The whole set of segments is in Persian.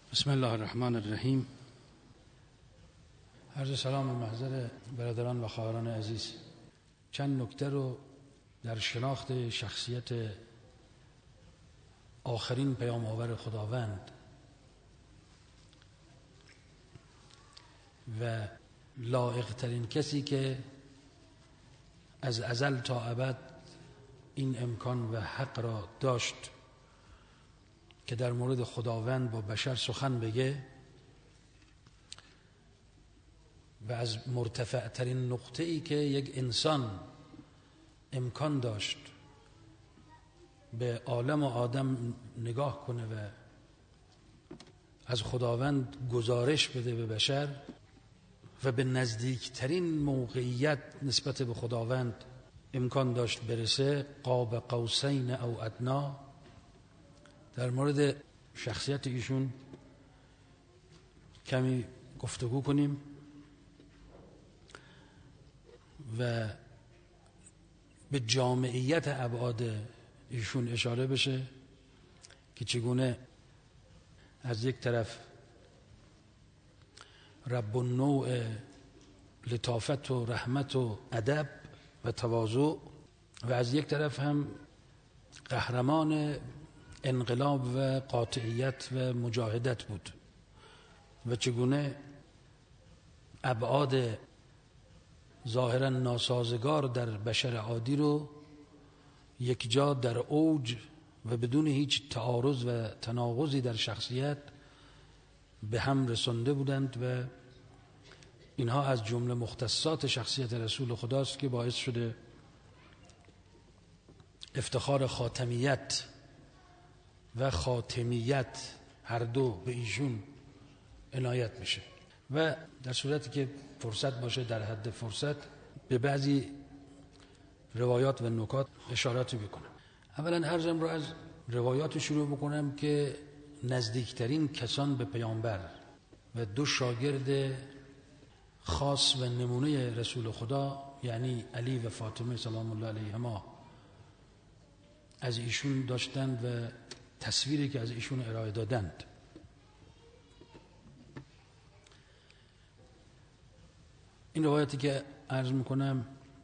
بسم الله الرحمن الرحیم. عرض سلام و محضر برادران و خواهران عزیز. چند نکته رو در شناخت شخصیت آخرین پیام آور خداوند و لایق ترین کسی که از ازل تا ابد این امکان و حق را داشت که در مورد خداوند با بشر سخن بگه و از مرتفع ترین نقطه ای که یک انسان امکان داشت به عالم و آدم نگاه کنه و از خداوند گزارش بده به بشر و به نزدیکترین موقعیت نسبت به خداوند امکان داشت برسه، قاب قوسین او ادنا. در مورد شخصیت ایشون کمی گفتگو کنیم و به جامعیت ابعاد ایشون اشاره بشه که چگونه از یک طرف رب النوع لطافت و رحمت و ادب و تواضع و از یک طرف هم قهرمان انقلاب و قاطعیت و مجاهدت بود و چگونه ابعاد ظاهرا ناسازگار در بشر عادی رو یک جا در اوج و بدون هیچ تعارض و تناقضی در شخصیت به هم رسانده بودند و اینها از جمله مختصات شخصیت رسول خداست که باعث شده افتخار خاتمیت و خاتمیت هر دو به ایشون عنایت میشه و در صورتی که فرصت باشه در حد فرصت به بعضی روایات و نکات اشاراتی بکنم. اولا عرضم رو از روایات شروع بکنم که نزدیکترین کسان به پیامبر و دو شاگرد خاص و نمونه رسول خدا یعنی علی و فاطمه سلام الله علیهما از ایشون داشتند و تصویری که از ایشون ارائه دادند. این روایتی که عرض میکنم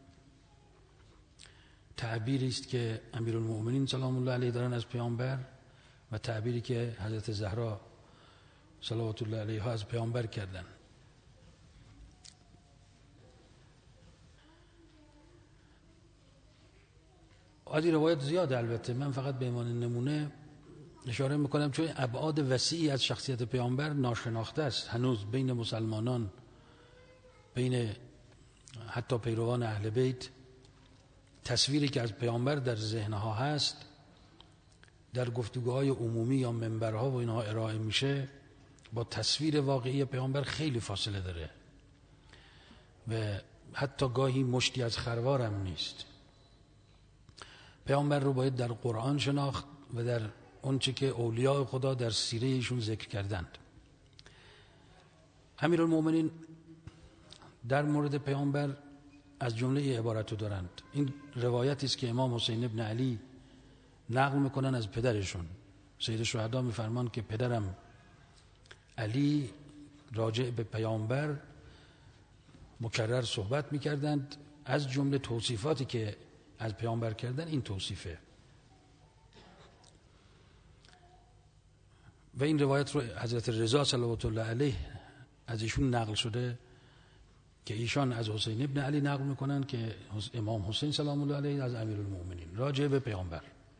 تعبیری است که امیرالمؤمنین سلام الله علیه دارن از پیامبر و تعبیری که حضرت زهرا صلوات الله علیها از پیامبر کردن. از این روایت زیاد، البته من فقط به عنوان نمونه اشاره میکنم چون ابعاد وسیعی از شخصیت پیامبر ناشناخته است هنوز بین مسلمانان، بین حتی پیروان اهل بیت. تصویری که از پیامبر در ذهنها هست در گفتگوهای عمومی یا منبرها و اینها ارائه میشه با تصویر واقعی پیامبر خیلی فاصله داره و حتی گاهی مشتی از خروار هم نیست. پیامبر رو باید در قرآن شناخت و در اونچه که اولیاء خدا در سیره ایشون ذکر کردند. امیرالمؤمنین در مورد پیامبر از جمله عبارتو دارند. این روایتی است که امام حسین ابن علی نقل میکنن از پدرشون. سید شهدا میفرمان که پدرم علی راجع به پیامبر مکرر صحبت میکردند، از جمله توصیفاتی که از پیامبر کردن این توصیفه و این روایت رو حضرت رضا صلوات الله علیه از ایشون نقل شده که ایشان از حسین ابن علی نقل میکنن که امام حسین سلام الله علیه از امیرالمؤمنین راجع به پیامبر.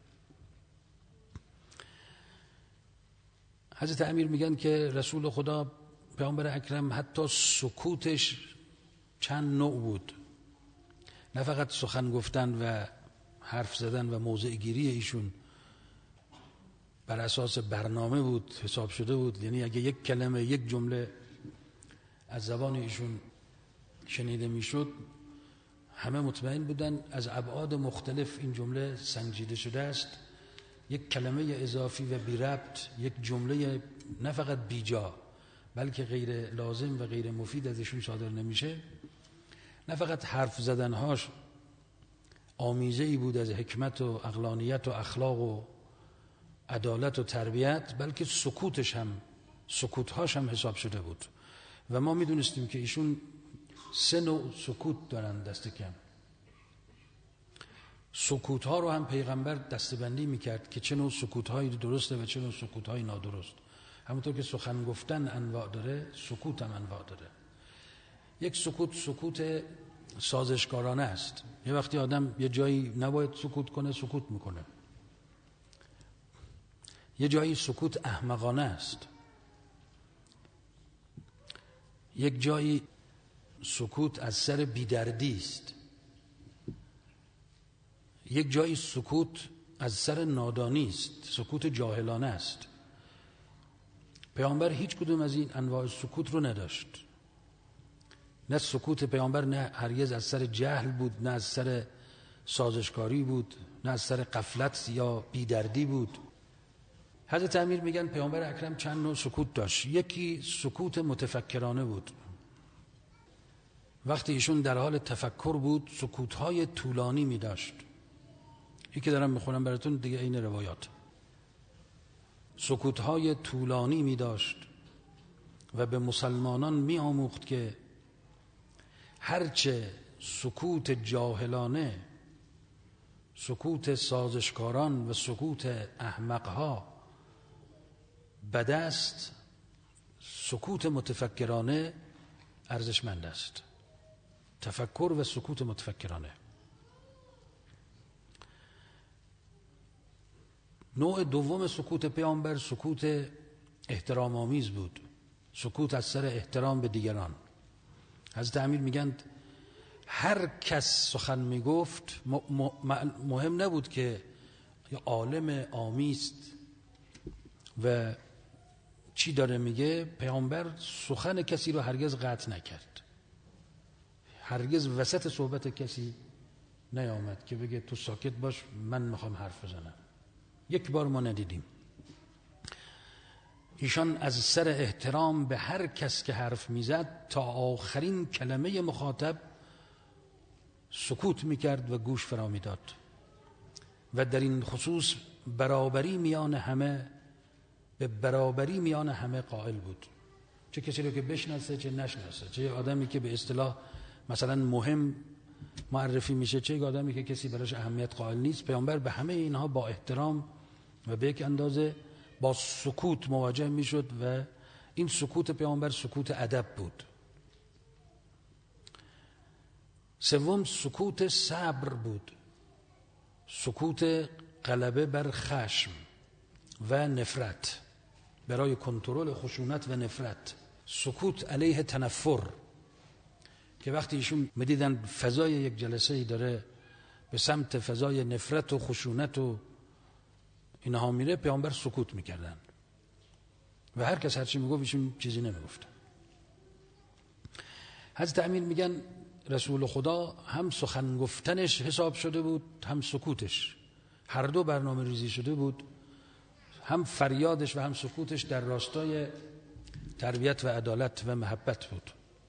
حضرت امیر میگن که رسول خدا پیامبر اکرم حتی سکوتش چند نوع بود، نه فقط سخن گفتن و حرف زدن و موضع گیری ایشون بر اساس برنامه بود، حساب شده بود. یعنی اگه یک کلمه یک جمله از زبان ایشون شنیده میشد همه مطمئن بودن از ابعاد مختلف این جمله سنجیده شده است. یک کلمه اضافی و بی ربط، یک جمله نه فقط بیجا بلکه غیر لازم و غیر مفید از ایشون صادر نمیشه. نه فقط حرف زدنهاش آمیزه ای بود از حکمت و عقلانیت و اخلاق و عدالت و تربیت، بلکه سکوتش هم سکوت‌هاش هم حساب شده بود و ما میدونستیم که ایشون 3 نوع سکوت دارن دست کم. سکوت‌ها رو هم پیغمبر دسته‌بندی میکرد که چه نوع سکوت‌هایی درسته و چه نوع سکوت‌هایی نادرست. همونطور که سخن گفتن انواع داره، سکوت هم انواع داره. یک سکوت سازشکارانه است. یه وقتی آدم یه جایی نباید سکوت کنه، سکوت میکنه. یه جایی سکوت احمقانه است. یک جایی سکوت از سر بیدردی است. یک جایی سکوت از سر نادانی است، سکوت جاهلانه است. پیامبر هیچ کدوم از این انواع سکوت رو نداشت. نه سکوت پیامبر نه هرگز از سر جهل بود، نه از سر سازشکاری بود، نه از سر غفلت یا بیدردی بود. حضرت امیر میگن پیامبر اکرم چند نوع سکوت داشت. یکی سکوت متفکرانه بود. وقتی ایشون در حال تفکر بود سکوت‌های طولانی می داشت. یکی دارم میخونم براتون دیگه، این روایات. سکوت‌های طولانی می داشت و به مسلمانان می آموخت که هرچه سکوت جاهلانه، سکوت سازشکاران و سکوت احمقها بد است، سکوت متفکرانه ارزشمند است. تفکر و سکوت متفکرانه. نوع دوم سکوت پیامبر سکوت احترام آمیز بود، سکوت از سر احترام به دیگران. حضرت امیر میگن هر کس سخن میگفت مهم نبود که یا عالم آمیست و چی داره میگه، پیامبر سخن کسی رو هرگز قطع نکرد، هرگز وسط صحبت کسی نیامد که بگه تو ساکت باش من میخوام حرف بزنم. یک بار ما ندیدیم. ایشان از سر احترام به هر کس که حرف میزد تا آخرین کلمه مخاطب سکوت میکرد و گوش فرا میداد و در این خصوص برابری میان همه، به برابری میان همه قائل بود. چه کسی رو که بشناسه چه نشناسه، چه آدمی که به اصطلاح مثلا مهم معرفی میشه، چه آدمی که کسی براش اهمیت قائل نیست، پیامبر به همه اینها با احترام و به یک اندازه با سکوت مواجه میشد و این سکوت پیامبر سکوت ادب بود. سوم سکوت صبر بود، سکوت غلبه بر خشم و نفرت، برای کنترل خشونت و نفرت. سکوت علیه تنفر، که وقتی ایشون میدیدن فضای یک جلسه ای داره به سمت فضای نفرت و خشونت و اینها میره، پیامبر سکوت میکردن و هر کس هرچی میگفت ایشون چیزی نمیگفتن. حضرت امیر میگن رسول خدا هم سخن گفتنش حساب شده بود هم سکوتش، هر دو برنامه ریزی شده بود. هم فریادش و هم سکوتش در راستای تربیت و عدالت و محبت بود.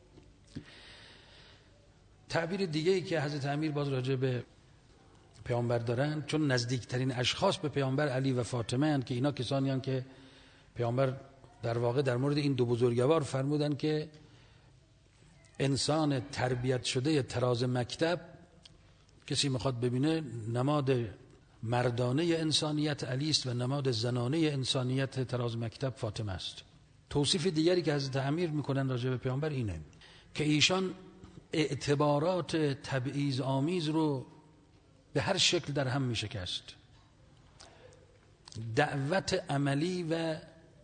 تعبیر دیگه‌ای که حضرت امیر باز راجع به پیامبر دارن، چون نزدیکترین اشخاص به پیامبر علی و فاطمه هستند که اینا کسانی هستند که پیامبر در واقع در مورد این دو بزرگوار فرمودن که انسان تربیت شده تراز مکتب، کسی میخواد ببینه نماد مردانه انسانیت علی است و نماد زنانه انسانیت تراز مکتب فاطمه است. توصیف دیگری که حضرت امیر میکنن راجع به پیامبر اینه که ایشان اعتبارات تبعیض آمیز رو به هر شکل در هم می شکست. دعوت عملی و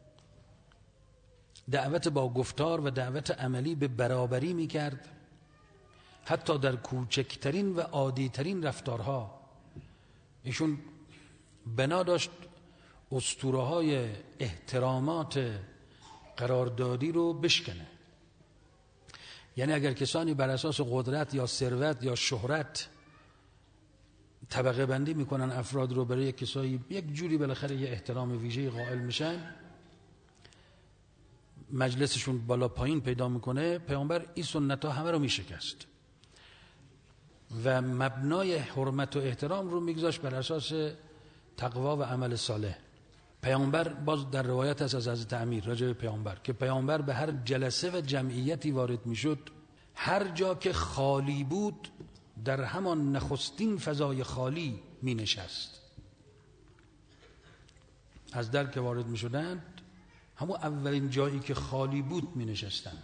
دعوت با گفتار و دعوت عملی به برابری می کرد، حتی در کوچکترین و عادیترین رفتارها. ایشون بنا داشت اسطوره های احترامات قراردادی رو بشکنه. یعنی اگر کسانی بر اساس قدرت یا ثروت یا شهرت طبقه بندی میکنن افراد رو، برای کسایی یک جوری بالاخره یه احترام ویژه‌ای قائل میشن، مجلسشون بالا پایین پیدا میکنه، پیامبر این سنت ها همه رو میشکست و مبنای حرمت و احترام رو میگذاشت بر اساس تقوا و عمل صالح. پیامبر باز در روایت هست از حضرت امیر راجع به پیامبر که پیامبر به هر جلسه و جمعیتی وارد میشد، هر جا که خالی بود در همان نخستین فضای خالی می نشست. از در که وارد می شدند همون اولین جایی که خالی بود می نشستند.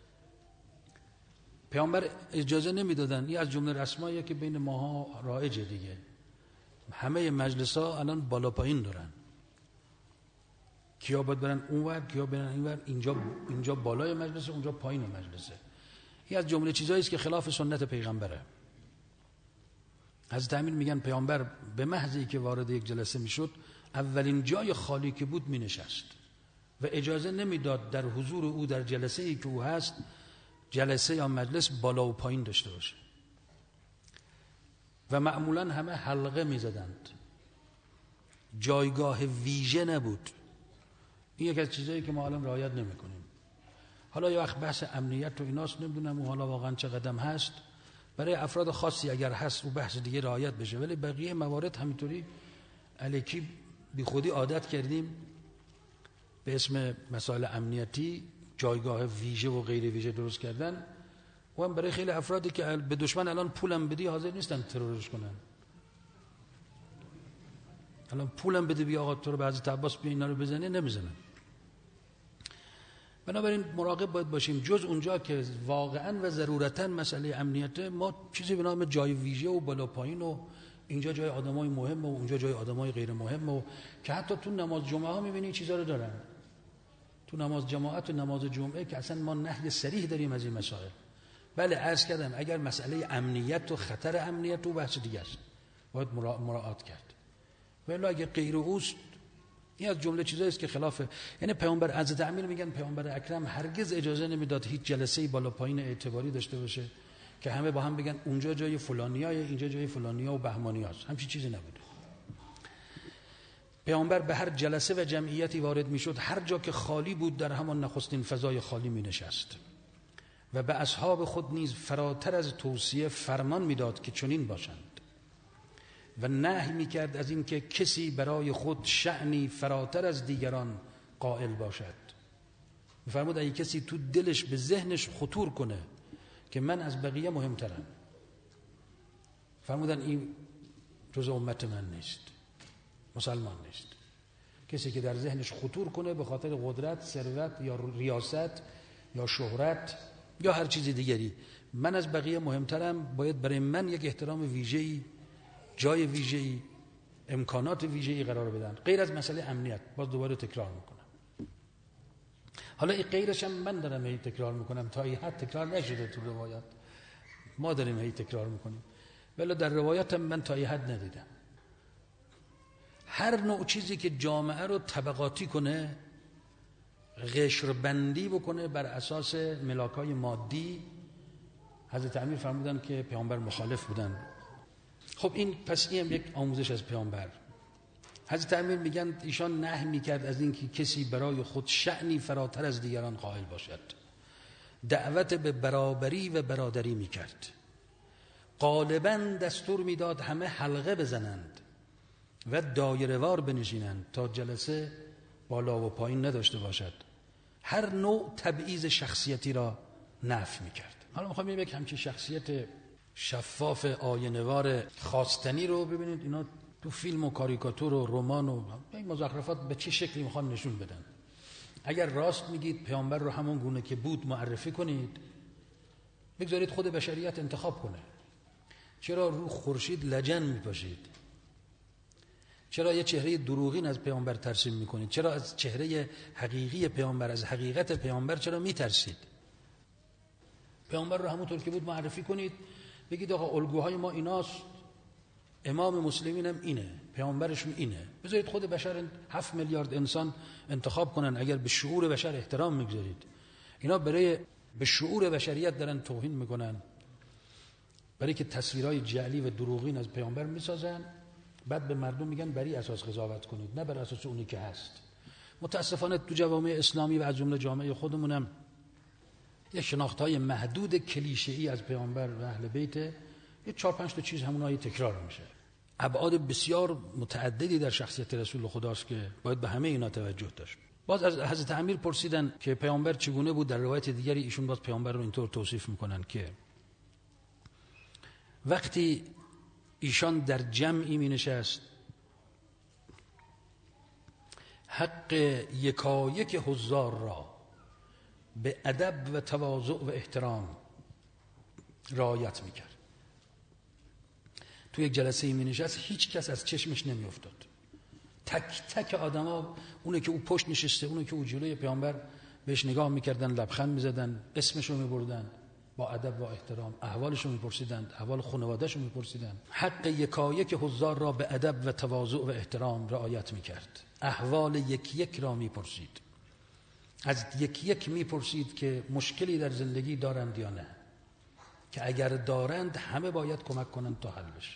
پیامبر اجازه نمی دادن. این از جمله رسماییه که بین ماها رایجه دیگه. همه مجلس ها الان بالا پایین دارن، کیا باید برن اونور کیا برن اینور، اینجا بالای مجلسه اونجا پایین مجلسه. این از جمله چیزایی است که خلاف سنت پیغمبره. حضرت امیر میگن پیامبر به محضی که وارد یک جلسه میشد اولین جای خالی که بود مینشست و اجازه نمیداد در حضور او در جلسه ای که او هست جلسه یا مجلس بالا و پایین داشته باشه و معمولا همه حلقه میزدند، جایگاه ویژه نبود. این یک از چیزایی که ما الان رعایت نمیکنیم. حالا یه وقت بحث امنیت و ایناست، نمیدونم و حالا واقعا چه قدم هست، برای افراد خاصی اگر هست و بحث دیگه رعایت بشه، ولی بقیه موارد همینطوری الکی بی خودی عادت کردیم به اسم مسائل امنیتی جایگاه ویژه و غیر ویژه درست کردن و هم برای خیلی افرادی که به دشمن الان پولم بدی حاضر نیستن ترورش کنن. الان پولم بده بیا آقا تو رو به حضرت عباس بیا اینا رو بزنه، نمیزنن. بنابراین مراقب باید باشیم. جز اونجا که واقعا و ضرورتا مسئله امنیت، ما چیزی به نام جای ویژه و بالا پایین و اینجا جای آدمای مهم و اونجا جای آدمای غیر مهم و که حتی تو نماز جمعه ها میبینی چیزا رو دارن. تو نماز جماعت و نماز جمعه که اصلا ما نهی صریح داریم از این مسائل. بله عرض کردم اگر مسئله امنیت و خطر امنیت و بحث دیگه است باید مراعات کرد. ولی اگه غیر اوست، این از جمله چیزایی است که خلافه. یعنی پیامبر حضرت امیر میگن پیامبر اکرم هرگز اجازه نمیداد هیچ جلسه‌ای بالا پایین اعتباری داشته باشه که همه با هم بگن اونجا جای فلانیای اینجا جای فلانیا و بهمانیاست. همچین چیزی نبود. پیامبر به هر جلسه و جمعیتی وارد میشد، هر جا که خالی بود در همان نخستین فضای خالی می نشست و به اصحاب خود نیز فراتر از توصیه فرمان میداد که چنین باشند و نهی میکرد از این که کسی برای خود شأنی فراتر از دیگران قائل باشد. میفرمود اگه کسی تو دلش به ذهنش خطور کنه که من از بقیه مهمترم، فرمودن این جز امت من نیست، مسلمان نیست. کسی که در ذهنش خطور کنه به خاطر قدرت، ثروت یا ریاست یا شهرت یا هر چیز دیگری، من از بقیه مهمترم، باید برای من یک احترام ویژه‌ای، جای ویژه‌ای، امکانات ویژه‌ای قرار بدن، غیر از مسئله امنیت. باز دوباره تکرار میکنم. حالا این غیرش هم من دارم هی تکرار میکنم، تا این حد تکرار نشده تو روایات، ما داریم هی تکرار میکنیم، ولی در روایات من تا این حد ندیدم. هر نوع چیزی که جامعه رو طبقاتی کنه، قشربندی بکنه بر اساس ملاکای مادی، حضرت امیر فرمودن که پیامبر مخالف بودن. خب این پس این هم یک آموزش از پیامبر. حضرت امیر میگن ایشان نهی میکرد از اینکه کسی برای خود شأنی فراتر از دیگران قائل باشد، دعوت به برابری و برادری میکرد، غالبا دستور میداد همه حلقه بزنند و دایره‌وار بنشینند تا جلسه بالا و پایین نداشته باشد. هر نوع تبعیض شخصیتی را نفی میکرد. حالا میخوام یک همچین شخصیت شفاف آینه‌وار خواستنی رو ببینید. اینا تو فیلم و کاریکاتور و رمان و این مزخرفات به چه شکلی میخوان نشون بدن. اگر راست میگید پیامبر رو همون گونه که بود معرفی کنید، بگذارید خود بشریت انتخاب کنه. چرا رو خورشید لجن میپاشید؟ چرا یه چهره دروغین از پیامبر ترسیم میکنید؟ چرا از چهره حقیقی پیامبر، از حقیقت پیامبر چرا میترسید؟ پیامبر رو همونطور که بود معرفی کنید، بگید آقا الگوهای ما ایناست، امام مسلمین هم اینه، پیامبرشون اینه. بذارید خود بشر 7 میلیارد انسان انتخاب کنن. اگر به شعور بشر احترام میگذارید، اینا برای به شعور بشریت دارن توهین میکنن، برای که تصویرهای جعلی و دروغین از پیامبر میسازن، بعد به مردم میگن بری اساس قضاوت کنید، نه بر اساس اونی که هست. متاسفانه تو جوامع اسلامی و از جمله جامعه خودمونم یه شناختهای محدود کلیشه‌ای از پیامبر و اهل بیت، یه 4-5 تا چیز همونایی تکرار میشه. ابعاد بسیار متعددی در شخصیت رسول خداست که باید به همه اینا توجه داشت. باز از حضرت امیر پرسیدن که پیامبر چگونه بود. در روایت دیگری ایشون باز پیامبر رو اینطور توصیف میکنن که وقتی ایشان در جمعی می نشست، حق یکایک حضار را به ادب و تواضع و احترام رعایت میکرد. تو یک جلسه می نشست، هیچ کس از چشمش نمی افتاد. تک تک آدما، اونه که او پشت نشسته، اونه که او جلوی پیامبر، بهش نگاه میکردن، لبخند میزدن، اسمش رو میبردن، با ادب و احترام احوالش رو میپرسیدند، احوال خانواده‌اش رو میپرسیدند. حق یکایک حضار را به ادب و تواضع و احترام رعایت میکرد. احوال یک یک را میپرسید، از یک یک میپرسید که مشکلی در زندگی دارند یا نه، که اگر دارند همه باید کمک کنند تا حل بشه.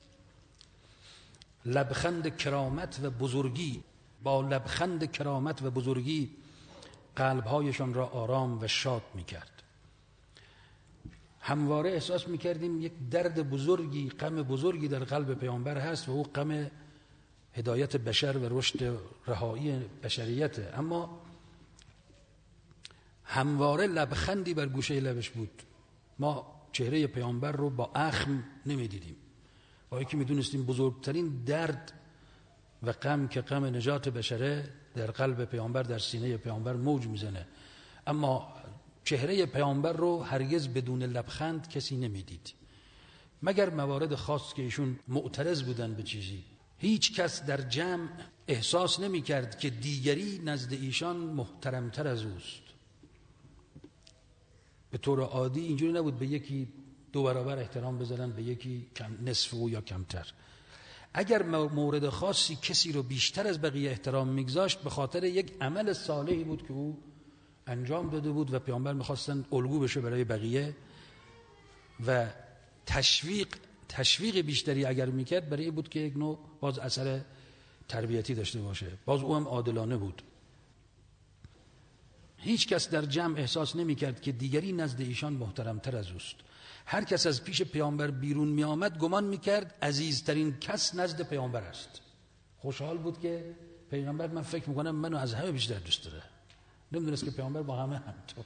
لبخند کرامت و بزرگی، با لبخند کرامت و بزرگی قلبهایشان را آرام و شاد میکرد. همواره احساس میکردیم یک درد بزرگی، غم بزرگی در قلب پیامبر هست و او غم هدایت بشر و رشد رهایی بشریت، اما همواره لبخندی بر گوشه لبش بود. ما چهره پیامبر رو با اخم نمیدیدیم، با اینکه میدونستیم بزرگترین درد و غم که غم نجات بشره در قلب پیامبر، در سینه پیامبر موج میزنه، اما چهره پیامبر رو هرگز بدون لبخند کسی نمیدید، مگر موارد خاص که ایشون معترض بودن به چیزی. هیچ کس در جمع احساس نمی کرد که دیگری نزد ایشان محترمتر از اوست. به طور عادی اینجوری نبود به یکی 2 برابر احترام بذارن، به یکی نصف او یا کمتر. اگر مورد خاصی کسی رو بیشتر از بقیه احترام میگذاشت، به خاطر یک عمل صالحی بود که او انجام داده بود و پیامبر میخواستن الگو بشه برای بقیه، و تشویق بیشتری اگر میکرد برای بود که یک نوع باز اثر تربیتی داشته باشه. باز او هم عادلانه بود. هیچ کس در جمع احساس نمیکرد که دیگری نزد ایشان محترمتر از اوست. هر کس از پیش پیامبر بیرون می آمد گمان میکرد عزیزترین کس نزد پیامبر است. خوشحال بود که پیامبر، من فکر میکنم منو از همه بیشتر دوست داره. نمیدونست که پیامبر با همه همطور.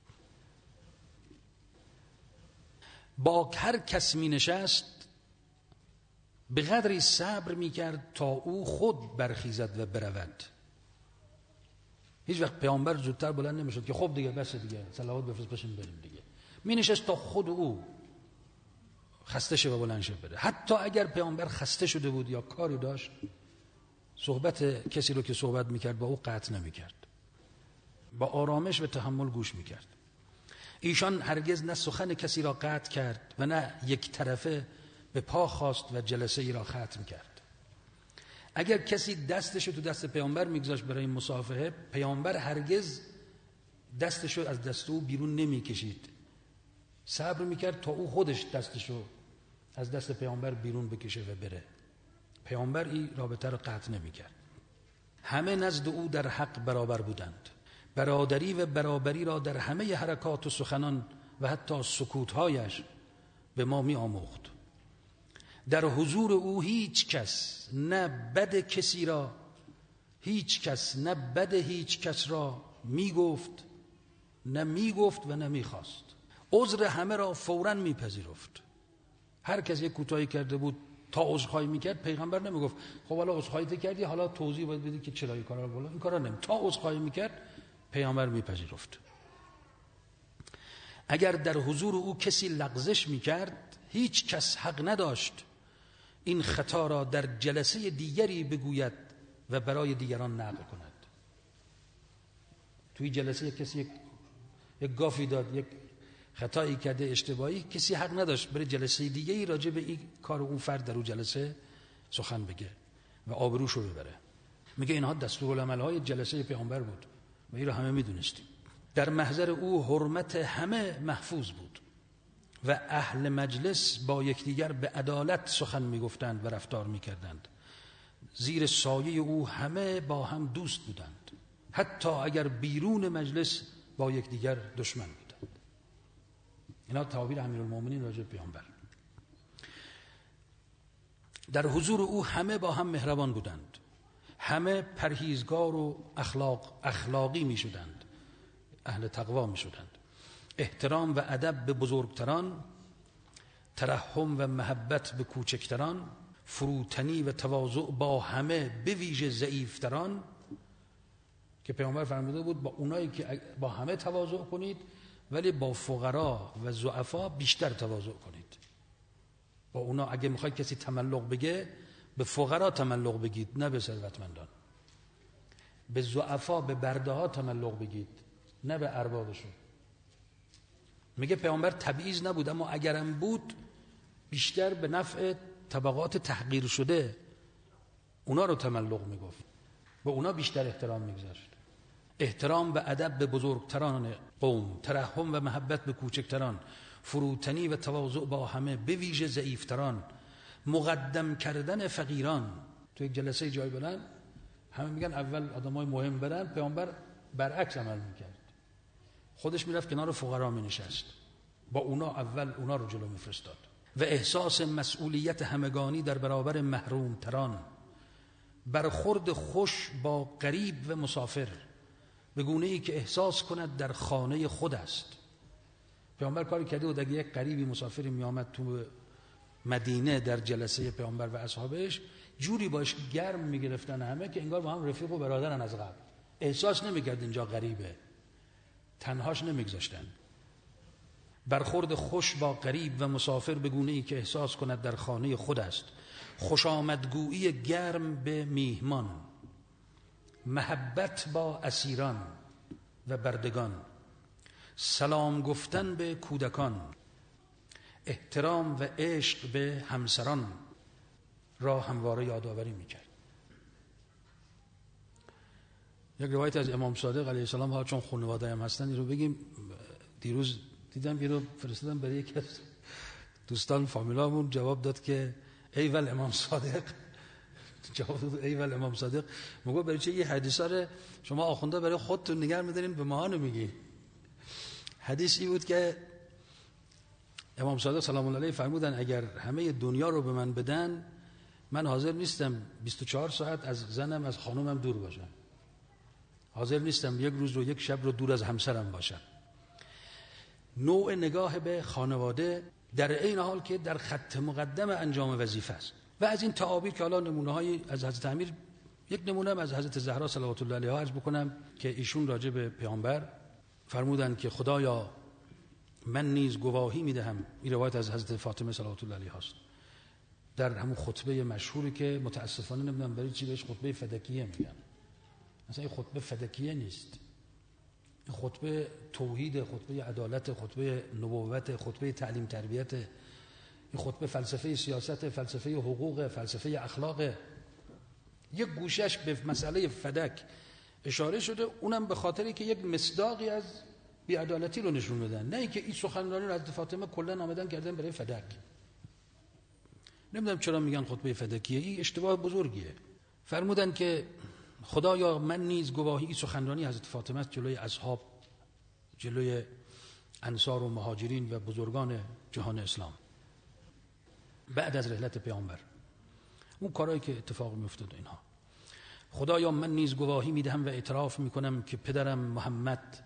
با هر کس می نشست به قدری صبر می کرد تا او خود برخیزد و برود. هیچ وقت پیامبر زودتر بلند نمی شد که خب دیگه بس دیگه، صلوات بفرست بشین بریم دیگه. می نشست تا خود او خسته شه و بلند شه بره. حتی اگر پیامبر خسته شده بود یا کاری داشت، صحبت کسی رو که صحبت می کرد با او قطع نمی کرد، با آرامش و تحمل گوش می کرد. ایشان هرگز نه سخن کسی را قطع کرد و نه یک طرفه به پا خواست و جلسه ای را ختم کرد. اگر کسی دستشو تو دست پیامبر میگذاشت برای مصافحه، پیامبر هرگز دستشو از دست او بیرون نمیکشید، صبر میکرد تا او خودش دستشو از دست پیامبر بیرون بکشه و بره. پیامبر این رابطه را قطع نمیکرد. همه نزد او در حق برابر بودند. برادری و برابری را در همه حرکات و سخنان و حتی سکوتهایش به ما می آموخت. در حضور او هیچ کس نه بد کسی را، هیچ کس نه بد هیچ کس را می گفت، نه می گفت و نه می خواست. عذر همه را فوراً می پذیرفت. هر کس یک کوتاهی کرده بود تا عذرخواهی میکرد، پیغمبر نمیگفت خب حالا عذرخواهی کردی، حالا توضیح باید بدی که چرا این کارا رو بولا. این کارا نمی، تا عذرخواهی میکرد پیامبر میپذیرفت. اگر در حضور او کسی لغزش میکرد، هیچ کس حق نداشت این خطا را در جلسه دیگری بگوید و برای دیگران نقل کند. توی جلسه کسی یک گافی داد، یک خطایی کرده اشتباهی، کسی حق نداشت برای جلسه دیگری راجع به این کار اون فرد در اون جلسه سخن بگه و آبروش رو ببره. میگه اینها دستورالعمل‌های جلسه پیامبر بود و این رو همه میدونستیم. در محضر او حرمت همه محفوظ بود و اهل مجلس با یکدیگر به عدالت سخن میگفتند و رفتار میکردند. زیر سایه او همه با هم دوست بودند، حتی اگر بیرون مجلس با یکدیگر دشمن بودند. اینا تعابیر امیرالمومنین راجع به پیامبر. در حضور او همه با هم مهربان بودند، همه پرهیزگار و اخلاقی می شدند، اهل تقوا می شدند. احترام و ادب به بزرگتران، ترحم و محبت به کوچکتران، فروتنی و تواضع با همه به ویژه ضعیفتران، که پیامبر فرموده بود با اونایی که با همه تواضع کنید ولی با فقرا و ضعفا بیشتر تواضع کنید. با اونا اگه میخواید کسی تملق بگه به فقرا تملق بگید، نه به ثروتمندان. به ضعفا، به برده ها تملق بگید، نه به اربابشون. میگه پیامبر تبعیض نبود، اما اگرم بود بیشتر به نفع طبقات تحقیر شده اونا رو تملق میگفت، به اونا بیشتر احترام میگذاشت. احترام و ادب به بزرگتران قوم، ترحم و محبت به کوچکتران، فروتنی و تواضع با همه به ویژه ضعیفتران، مقدم کردن فقیران. تو یک جلسه جای برن همه میگن اول آدمای مهم برن، پیامبر برعکس عمل میکرد، خودش میرفت کنار فقرا مینشست، با اونا اول اونا رو جلو میفرستاد. و احساس مسئولیت همگانی در برابر محروم تران، برخورد خوش با غریب و مسافر به گونه‌ای که احساس کند در خانه خود است. پیامبر کاری کرده بود اگه یک غریبی مسافری می آمد تو مدینه در جلسه پیامبر و اصحابش، جوری باش گرم میگرفتن همه که انگار با هم رفیق و برادرن از قبل، احساس نمیکرد اینجا غریبه، تنهاش نمیگذاشتن. برخورد خوش با غریب و مسافر به گونه‌ای که احساس کند در خانه خود است. خوشامدگویی گرم به میهمان، محبت با اسیران و بردگان، سلام گفتن به کودکان، احترام و عشق به همسران را همواره یادآوری میکرد. یک روایت از امام صادق علیه السلام ها، چون خانواده هم هستن این رو بگیم. دیروز دیدم این رو فرستادم برای یکی از دوستان فامیلامون، جواب داد که ایول امام صادق، جواب داد ایول امام صادق. میگه برای چه یه حدیثا رو شما آخونده برای خودتون نگه می‌دارین به ما نمیگی؟ حدیثی بود که امام صادق سلام الله علیه فرمودن اگر همه دنیا رو به من بدن، من حاضر نیستم 24 ساعت از زنم از خانومم دور باشم، حاضر نیستم یک روز و یک شب رو دور از همسرم باشم. نوع نگاه به خانواده در این حال که در خط مقدم انجام وظیفه است. و از این تعابیر که حالا نمونه‌هایی از حضرت امیر، یک نمونه هم از حضرت زهرا صلوات الله علیها عرض بکنم که ایشون راجع به پیامبر فرمودن که خدایا من نیز گواهی میدهم. این روایت از حضرت فاطمه صلوات الله علیها است، در همون خطبه مشهوری که متاسفانه نمیدونم برای چی بهش خطبه فدکیه میگن. مثلا این خطبه فدکیه نیست، این خطبه توحید، خطبه عدالت، خطبه نبوت، خطبه تعلیم تربیت، این خطبه فلسفه سیاست، فلسفه حقوق، فلسفه اخلاق. یک گوشش به مسئله فدک اشاره شده، اونم به خاطری که یک مصداقی از بی‌عدالتی رو نشون بدن، نه اینکه این سخنرانی رو از فاطمه کلا آمدن کردن برای فدک. نمیدونم چرا میگن خطبه فدکیه، این اشتباه بزرگیه. فرمودن که خدایا من نیز گواهی، این سخنرانی حضرت فاطمه است جلوی اصحاب، جلوی انصار و مهاجرین و بزرگان جهان اسلام بعد از رحلت پیامبر، اون کارهایی که اتفاق میافتاد اینها. خدایا من نیز گواهی میدهم و اعتراف میکنم که پدرم محمد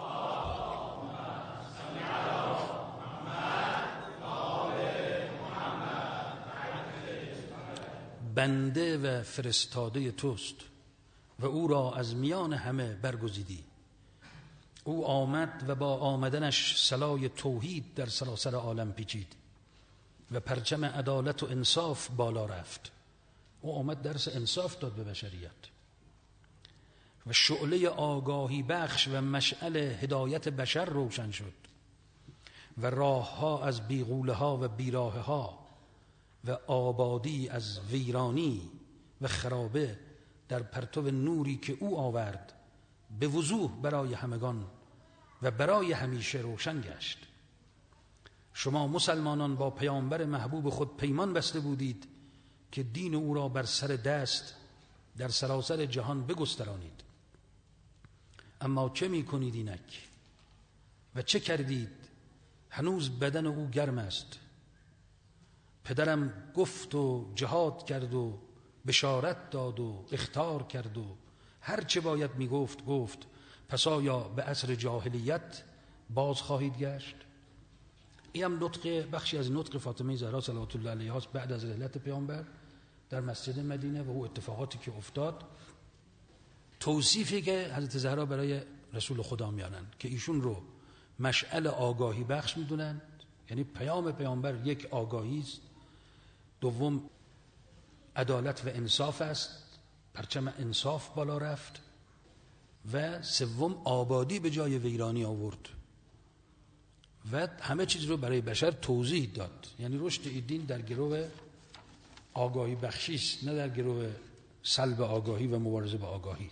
بنده و فرستاده توست و او را از میان همه برگزیدی. او آمد و با آمدنش سلای توحید در سراسر عالم پیچید و پرچم عدالت و انصاف بالا رفت. او آمد درس انصاف داد به بشریت و شعله آگاهی بخش و مشعل هدایت بشر روشن شد و راه ها از بیغوله ها و بیراه ها و آبادی از ویرانی و خرابه در پرتو نوری که او آورد به وضوح برای همگان و برای همیشه روشن گشت. شما مسلمانان با پیامبر محبوب خود پیمان بسته بودید که دین او را بر سر دست در سراسر جهان بگسترانید. اما چه می کنید اینک و چه کردید؟ هنوز بدن او گرم است. پدرم گفت و جهاد کرد و بشارت داد و اخطار کرد و هر چه باید میگفت گفت، پس آیا به عصر جاهلیت باز خواهید گشت؟ این هم بخشی از نطق فاطمه زهرا صلوات الله علیها است بعد از رحلت پیامبر در مسجد مدینه و او اتفاقاتی که افتاد، توصیفی که حضرت زهرا برای رسول خدا میانن که ایشون رو مشعل آگاهی بخش میدونن، یعنی پیام پیامبر یک آگاهی است، دوم عدالت و انصاف است، پرچم انصاف بالا رفت، و سوم آبادی به جای ویرانی آورد و همه چیز رو برای بشر توضیح داد. یعنی رشد این دین در گروه آگاهی بخشی است، نه در گروه سلب آگاهی و مبارزه با آگاهی.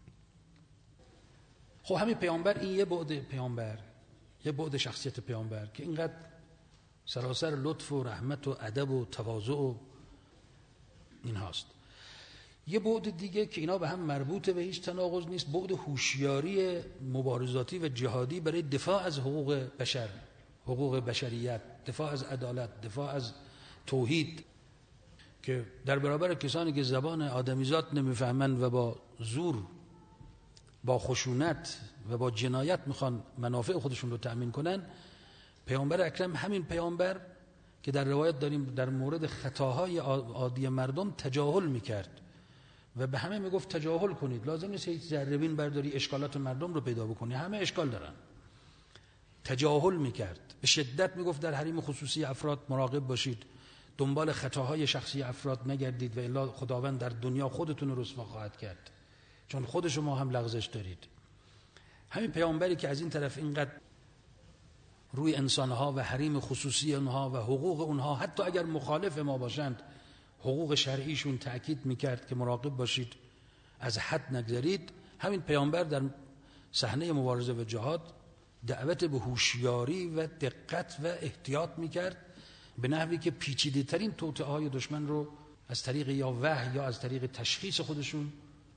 خب همین پیامبر، این یه بعد پیامبر، یه بعد شخصیت پیامبر که اینقدر سراسر لطف و رحمت و ادب و تواضع و این هاست. یه بعد دیگه که اینا به هم مربوطه و هیچ تناقض نیست، بعد هوشیاری مبارزاتی و جهادی برای دفاع از حقوق بشر، حقوق بشریت، دفاع از عدالت، دفاع از توحید، که در برابر کسانی که زبان آدمیزاد نمیفهمند و با زور، با خشونت و با جنایت میخوان منافع خودشون رو تأمین کنن. پیامبر اکرم، همین پیامبر که در روایت داریم در مورد خطاهای عادی مردم تجاهل میکرد و به همه میگفت تجاهل کنید، لازم نیست هیچ ذره‌بین برداری اشکالات مردم رو پیدا بکنی، همه اشکال دارن. تجاهل میکرد، به شدت میگفت در حریم خصوصی افراد مراقب باشید، دنبال خطاهای شخصی افراد نگردید و الا خداوند در دنیا خودتون رو رسوا خواهد کرد، چون خود شما هم لغزش دارید. همین پیامبری که از این طرف اینقدر روی انسانها و حریم خصوصی اونها و حقوق اونها، حتی اگر مخالف ما باشند، حقوق شرعیشون تأکید میکرد که مراقب باشید، از حد نگذرید. همین پیامبر در صحنه مبارزه و جهاد دعوت به هوشیاری و دقت و احتیاط میکرد، به نحوی که پیچیده ترین توطئه‌های دشمن رو از طریق یا وحی یا از طریق تشخیص خودشون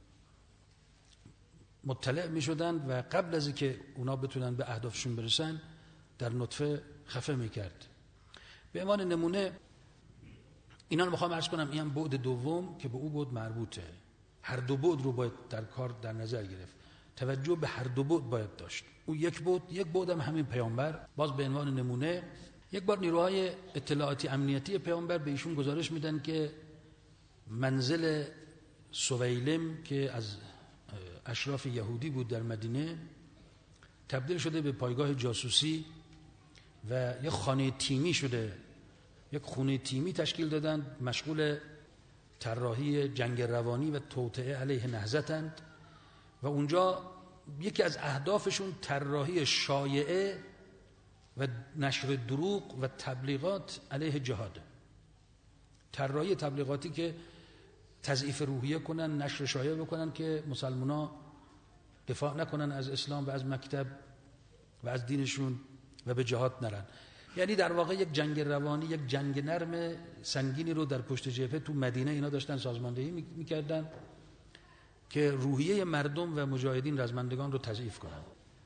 مطلع میشدند و قبل از اینکه اونا بتونن به اهدافشون برسن در نطفه خفه میکرد. به عنوان نمونه اینا رو میخوام عرض کنم، این هم بعد دوم که به او بعد مربوطه. هر دو بعد رو باید در کار در نظر گرفت، توجه به هر دو بعد باید داشت. او یک بعد هم همین پیامبر. باز به عنوان نمونه، یک بار نیروهای اطلاعاتی امنیتی پیامبر به ایشون گزارش میدن که منزل سویلم که از اشراف یهودی بود در مدینه تبدیل شده به پایگاه جاسوسی و یک خانه تیمی شده، یک خونه تیمی تشکیل دادند، مشغول طراحی جنگ روانی و توطئه علیه نهضتند و اونجا یکی از اهدافشون طراحی شایعه و نشر دروغ و تبلیغات علیه جهاد، طراحی تبلیغاتی که تضعیف روحیه کنن، نشر شایعه بکنن که مسلمان‌ها دفاع نکنن از اسلام و از مکتب و از دینشون و به جهاد نرن. یعنی در واقع یک جنگ روانی، یک جنگ نرم سنگینی رو در پشت جبهه تو مدینه اینا داشتن سازماندهی میکردن که روحیه مردم و مجاهدین رزمندگان رو تضعیف کنن.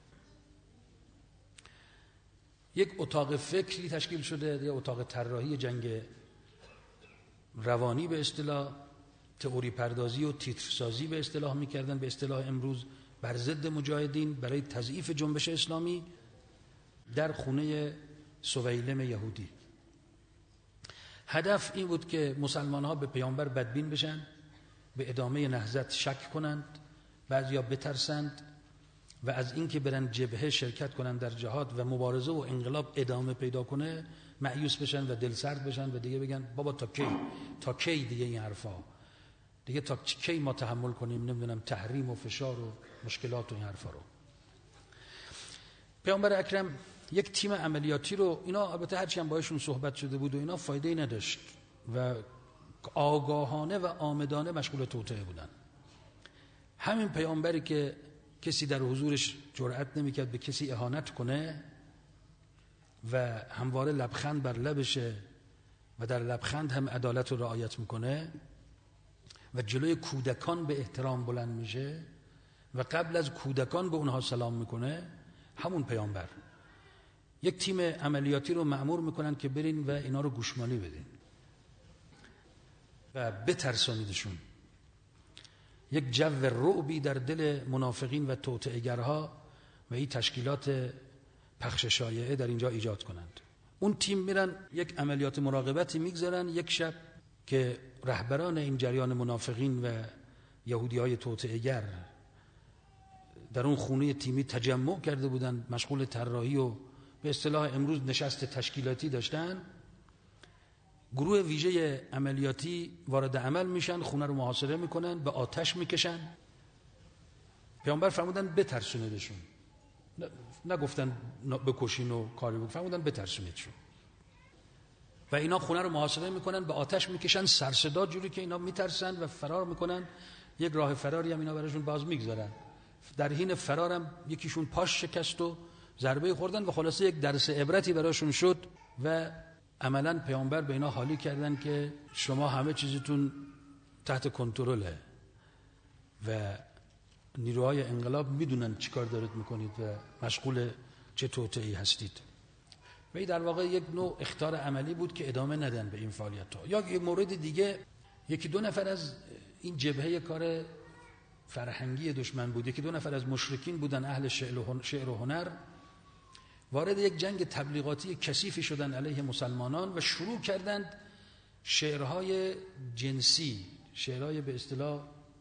یک اتاق فکری تشکیل شده، یک اتاق طراحی جنگ روانی به اصطلاح، تئوری پردازی و تیترسازی به اصطلاح میکردن، به اصطلاح امروز بر ضد مجاهدین برای تضعیف جنبش اسلامی در خونه سویلم یهودی. هدف این بود که مسلمان ها به پیامبر بدبین بشن، به ادامه نهضت شک کنند، بعضیا بترسند و از اینکه برن جبهه شرکت کنند در جهاد و مبارزه و انقلاب ادامه پیدا کنه مایوس بشن و دلسرد بشن و دیگه بگن بابا تا کی دیگه این حرفا، دیگه تا کی ما تحمل کنیم نمیدونم تحریم و فشار و مشکلات و این حرفا رو. پیامبر اکرم یک تیم عملیاتی رو، اینا البته هرچی هم باهاشون صحبت شده بود و اینا فایده‌ای نداشت و آگاهانه و آمدانه مشغول توطئه بودن. همین پیامبری که کسی در حضورش جرأت نمی‌کرد به کسی اهانت کنه و همواره لبخند بر لبشه و در لبخند هم عدالت رو رعایت میکنه و جلوی کودکان به احترام بلند میشه و قبل از کودکان به اونها سلام میکنه، همون پیامبر یک تیم عملیاتی رو مأمور میکنن که برین و اینا رو گوشمالی بدین. و بترسانیدشون. یک جو رعبی در دل منافقین و توطئه‌گرها و این تشکیلات پخش شایعه در اینجا ایجاد کنند. اون تیم میرن یک عملیات مراقبتی میگذارن یک شب که رهبران این جریان منافقین و یهودی‌های توطئه‌گر در اون خونه تیمی تجمع کرده بودن، مشغول طراحی و به اصطلاح امروز نشست تشکیلاتی داشتن. گروه ویژه عملیاتی وارد عمل میشن، خونه رو محاصره میکنن، به آتش میکشن. پیامبر فرمودن بترسونیدشون، نگفتن بکشین و کاری بکن، فرمودن بترسونیدشون. و اینا خونه رو محاصره میکنن، به آتش میکشن، سرصدا، جوری که اینا میترسن و فرار میکنن. یک راه فراری هم اینا براشون باز میگذارن. در حین فرارم یکیشون پاش شکست و ضربه خوردن و خلاصه یک درس عبرتی براشون شد و عملا پیامبر به اینا حالی کردن که شما همه چیزتون تحت کنترله و نیروهای انقلاب میدونن چی کار دارید میکنید و مشغول چه توطئه‌ای هستید. و این در واقع یک نوع اخطار عملی بود که ادامه ندن به این فعالیت ها. یا یک مورد دیگه، یکی دو نفر از این جبهه کار فرهنگی دشمن بود، یکی دو نفر از مشرکین بودن، اهل شعر و هنر، وارد یک جنگ تبلیغاتی کثیفی شدن علیه مسلمانان و شروع کردند شعرهای جنسی، شعرهای به اصطلاح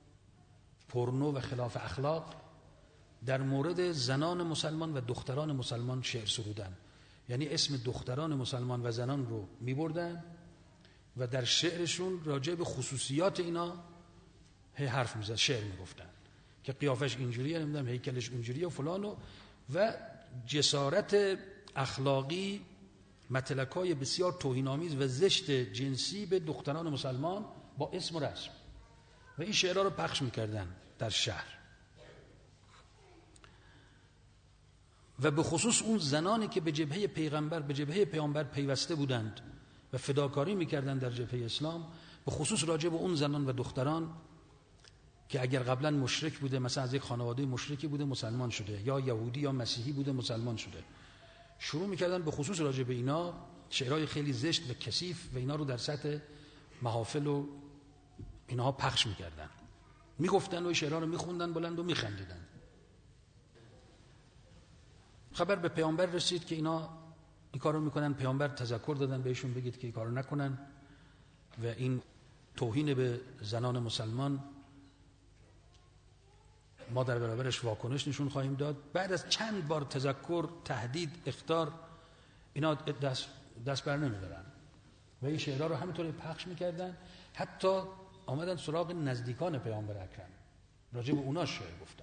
پورنو و خلاف اخلاق در مورد زنان مسلمان و دختران مسلمان شعر سرودن. یعنی اسم دختران مسلمان و زنان رو می بردن و در شعرشون راجع به خصوصیات اینا حرف میزد، شعر میگفتن که قیافش اینجوریه، نمیدونم هیکلش اونجوریه و فلان و جسارت اخلاقی، متلکای بسیار توهین‌آمیز و زشت جنسی به دختران مسلمان با اسم و رسم. و این شعرها رو پخش میکردن در شهر و به خصوص اون زنانی که به جبهه پیامبر پیوسته بودند و فداکاری میکردند در جبهه اسلام، به خصوص راجع به اون زنان و دختران که اگر قبلا مشرک بوده، مثلا از یک خانواده مشرکی بوده مسلمان شده، یا یهودی یا مسیحی بوده مسلمان شده، شروع میکردن به خصوص راجع به اینا شعرهای خیلی زشت و کثیف و اینا رو در سطح محافل و اینها پخش میکردن، میگفتن و شعرها رو میخوندن بلند و میخندیدن. خبر به پیامبر رسید که اینا این کارو میکنن. پیامبر تذکر دادن بهشون بگید که این کارو نکنن و این توهین به زنان مسلمان، ما در برابرش واکنش نشون خواهیم داد. بعد از چند بار تذکر، تهدید، اخطار، اینا دست بر نمیدارن و این شعرها رو همینطوری پخش میکردن. حتی آمدن سراغ نزدیکان پیامبر اکرم، راجع به اونا شعر گفتن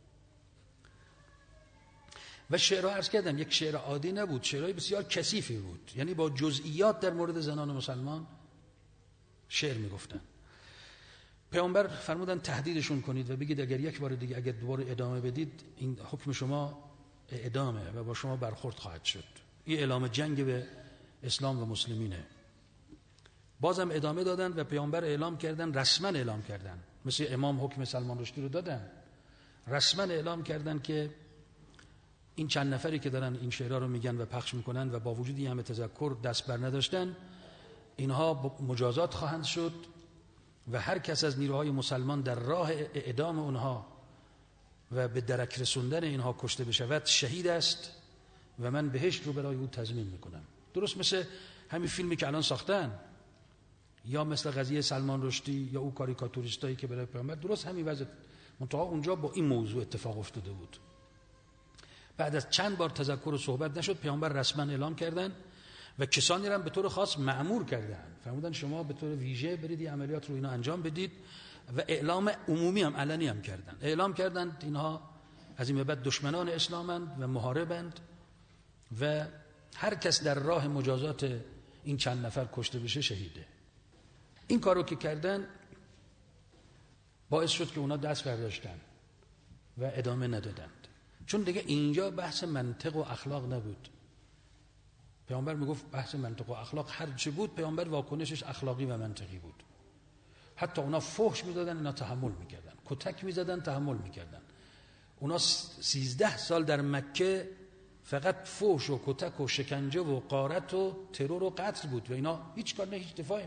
و شعرها عرض کردم یک شعر عادی نبود، شعرهای بسیار کثیفی بود، یعنی با جزئیات در مورد زنان مسلمان شعر میگفتن. پیامبر فرمودن تهدیدشون کنید و بگید اگر یک بار دیگه، اگر دوباره ادامه بدید، این حکم شما اعدامه و با شما برخورد خواهد شد. این اعلام جنگ به اسلام و مسلمینه. بازم ادامه دادن و پیامبر اعلام کردن، رسما اعلام کردن، مثل امام حکم سلمان رشدی رو دادن، رسما اعلام کردن که این چند نفری که دارن این شعرها رو میگن و پخش میکنن و با وجود این همه تذکر دست بر نداشتن، اینها مجازات خواهند شد و هر کس از نیروهای مسلمان در راه اعدام اونها و به درک رسوندن اینها کشته بشود شهید است و من بهشت رو برای او تضمین میکنم. درست مثل همین فیلمی که الان ساختن، یا مثل قضیه سلمان رشدی یا او کاریکاتوریستایی که برای پیامبر، درست همین وضع، منتها اونجا با این موضوع اتفاق افتاده بود. بعد از چند بار تذکر و صحبت نشد، پیامبر رسما اعلام کردن و کسانی را به طور خاص مأمور کردن، فرمودن شما به طور ویژه برید این عملیات رو اینا انجام بدید و اعلام عمومی هم علنی هم کردن. اعلام کردند اینها از این به بعد دشمنان اسلامند و محاربند و هر کس در راه مجازات این چند نفر کشته بشه شهیده. این کارو که کردن باعث شد که اونا دست برداشتن و ادامه ندادند، چون دیگه اینجا بحث منطق و اخلاق نبود. پیامبر میگفت بحث منطق و اخلاق هر چه بود، پیامبر واکنشش اخلاقی و منطقی بود. حتی اونا فحش میدادن، اینا تحمل میکردن، کتک میزدن، تحمل میکردن. اونا 13 سال در مکه فقط فحش و کتک و شکنجه و غارت و ترور و قتل بود و اینا هیچ کار نه، هیچ دفاعی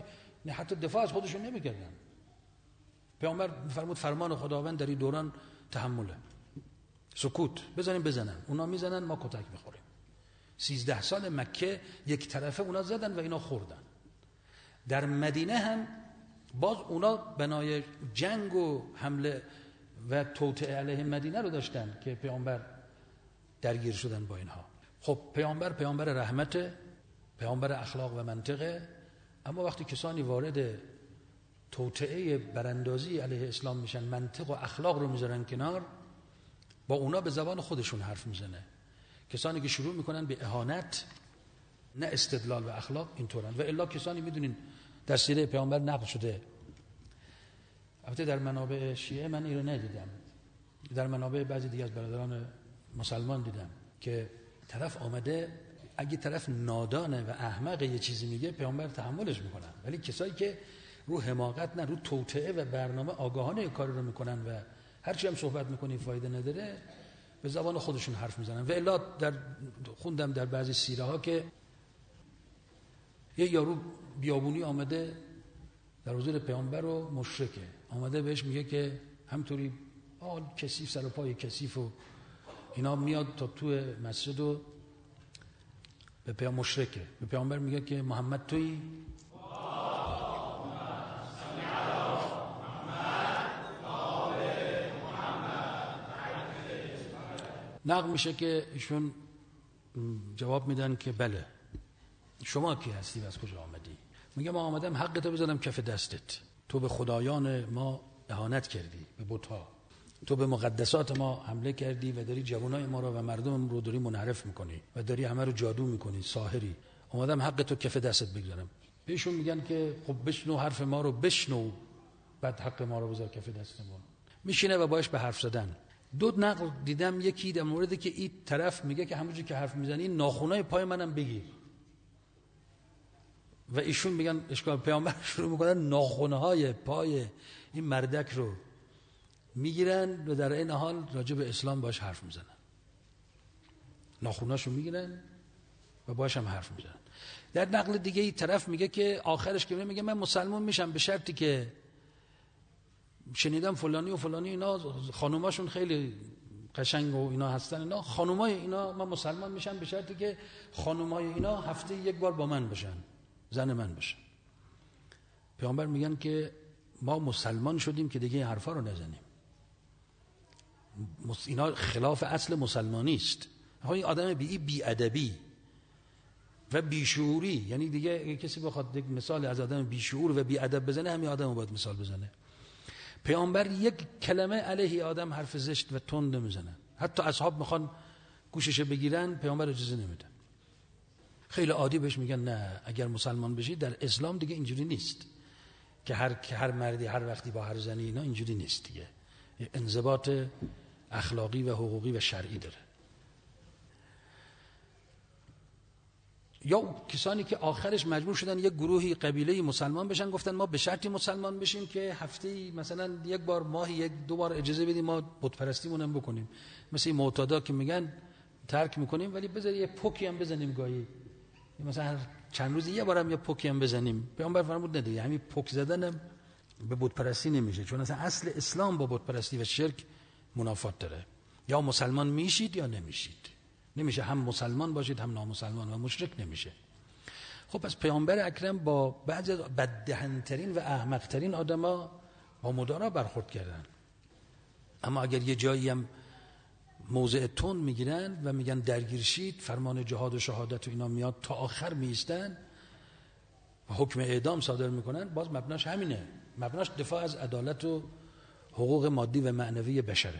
نه حتی دفاع از خودشون نمیکردن. پیامبر فرمود فرمان خداوند در این دوران تحمله، سکوت، بزنن. اونا میزنن ما کتک میخوریم. 13 سال مکه یک طرفه اونا زدن و اینا خوردن. در مدینه هم باز اونا بنای جنگ و حمله و توطئه علیه مدینه رو داشتن که پیامبر درگیر شدن با اینها. خب پیامبر رحمت، پیامبر اخلاق و منطقه، اما وقتی کسانی وارد توطئه براندازی علیه اسلام میشن، منطق و اخلاق رو میذارن کنار، با اونا به زبان خودشون حرف میزنه. کسانی که شروع میکنن به اهانت، نه استدلال و اخلاق، اینطورن. و الا کسانی میدونین در سیره پیامبر نقل شده، البته در منابع شیعه من اینو ندیدم، در منابع بعضی دیگه از برادران مسلمان دیدم که طرف آمده، اگه طرف نادانه و احمق یه چیزی میگه پیامبر تحملش میکنن، ولی کسایی که رو حماقت نه رو توطئه و برنامه آگاهانه کار رو میکنن و هرچی هم صحبت میکنی فایده نداره، به زبان خودشون حرف میزنن. و الا خوندم در بعضی سیره ها که یه یارو بیابونی آمده در حضور پیامبر و مشرکه، آمده بهش میگه که همطوری کثیف، سر و پای کثیف و اینا، میاد تا تو مسجد و به مشرکه، به پیامبر میگه که محمد تویی؟ نقل میشه که ایشون جواب میدن که بله. شما کی هستی و از کجا آمدی؟ میگه ما آمدم حق تو بذارم کف دستت. تو به خدایان ما اهانت کردی، به بت‌ها، تو به مقدسات ما حمله کردی و داری جوانای ما رو و مردم رو داری منحرف میکنی و داری همه رو جادو میکنی، ساحری. اومدم حق تو کف دستت بگذارم. بهشون میگن که خب بشنو حرف ما رو، بشنو، بعد حق ما رو بذار کف دست ما. میشینه و باش به حرف زدن. دو نقل دیدم، یکی در موردی که این طرف میگه که همونجوری که حرف میزنی ناخونای پای منم بگیر، و ایشون میگن اشکال. پیامبر شروع میکنن ناخونهای پای این مردک رو میگیرن و در این حال راجع به اسلام باش حرف میزنن. ناخوناشو میگیرن و باش هم حرف میزنن. در نقل دیگه ای طرف میگه که آخرش که میگه من مسلمان میشم به شرطی که شنیدم فلانی و فلانی اینا خانوماشون خیلی قشنگ و اینا هستن، اینا خانومای اینا، من مسلمان میشم به شرطی که خانومای اینا هفته یک بار با من بشن، زن من بشن. پیامبر میگن که ما مسلمان شدیم که دیگه این حرفا رو نزنیم. اینا خلاف اصل مسلمانی است. این آدم بی ادبی و بیشعوری، یعنی دیگه کسی بخواد یک مثال از آدم بیشعور و بی ادب بزنه، همین آدمو باید مثال بزنه. پیامبر یک کلمه علیه آدم حرف زشت و تند نمیزنه. حتی اصحاب میخوان گوشش بگیرن، پیامبر اجازه نمیده. خیلی عادی بهش میگن نه اگر مسلمان بشی، در اسلام دیگه اینجوری نیست که هر مردی هر وقتی با هر زنی، اینا اینجوری نیست دیگه. انضباط اخلاقی و حقوقی و شرعی داره. یا کسانی که آخرش مجبور شدن یک گروهی قبیله مسلمان بشن، گفتن ما به شرطی مسلمان بشیم که هفته‌ای مثلا یک بار، ماهی یک دو بار اجازه بدیم ما بت پرستیمون هم بکنیم، مثل این معتادا که میگن ترک میکنیم ولی بذار یه پوکی هم بزنیم گاهی، مثلا چند روز یه بارم یه پوکی هم بزنیم. پیامبر فرمود نه دیگه، همین پوک زدنم به بت پرستی نمیشه، چون اصلا اصل اسلام با بت پرستی و شرک منافات داره. یا مسلمان میشید یا نمیشید. نمیشه هم مسلمان باشید هم نامسلمان و مشرک نمیشه. خب پس پیامبر اکرم با بعضی از بددهن‌ترین و احمق‌ترین آدما با مدارا برخورد کردن. اما اگر یه جایی هم موضع تند میگیرن و میگن درگیر شید، فرمان جهاد و شهادت و اینا میاد، تا آخر میستن و حکم اعدام صادر میکنن، باز مبناش همینه، مبناش دفاع از عدالت و حقوق مادی و معنوی بشره.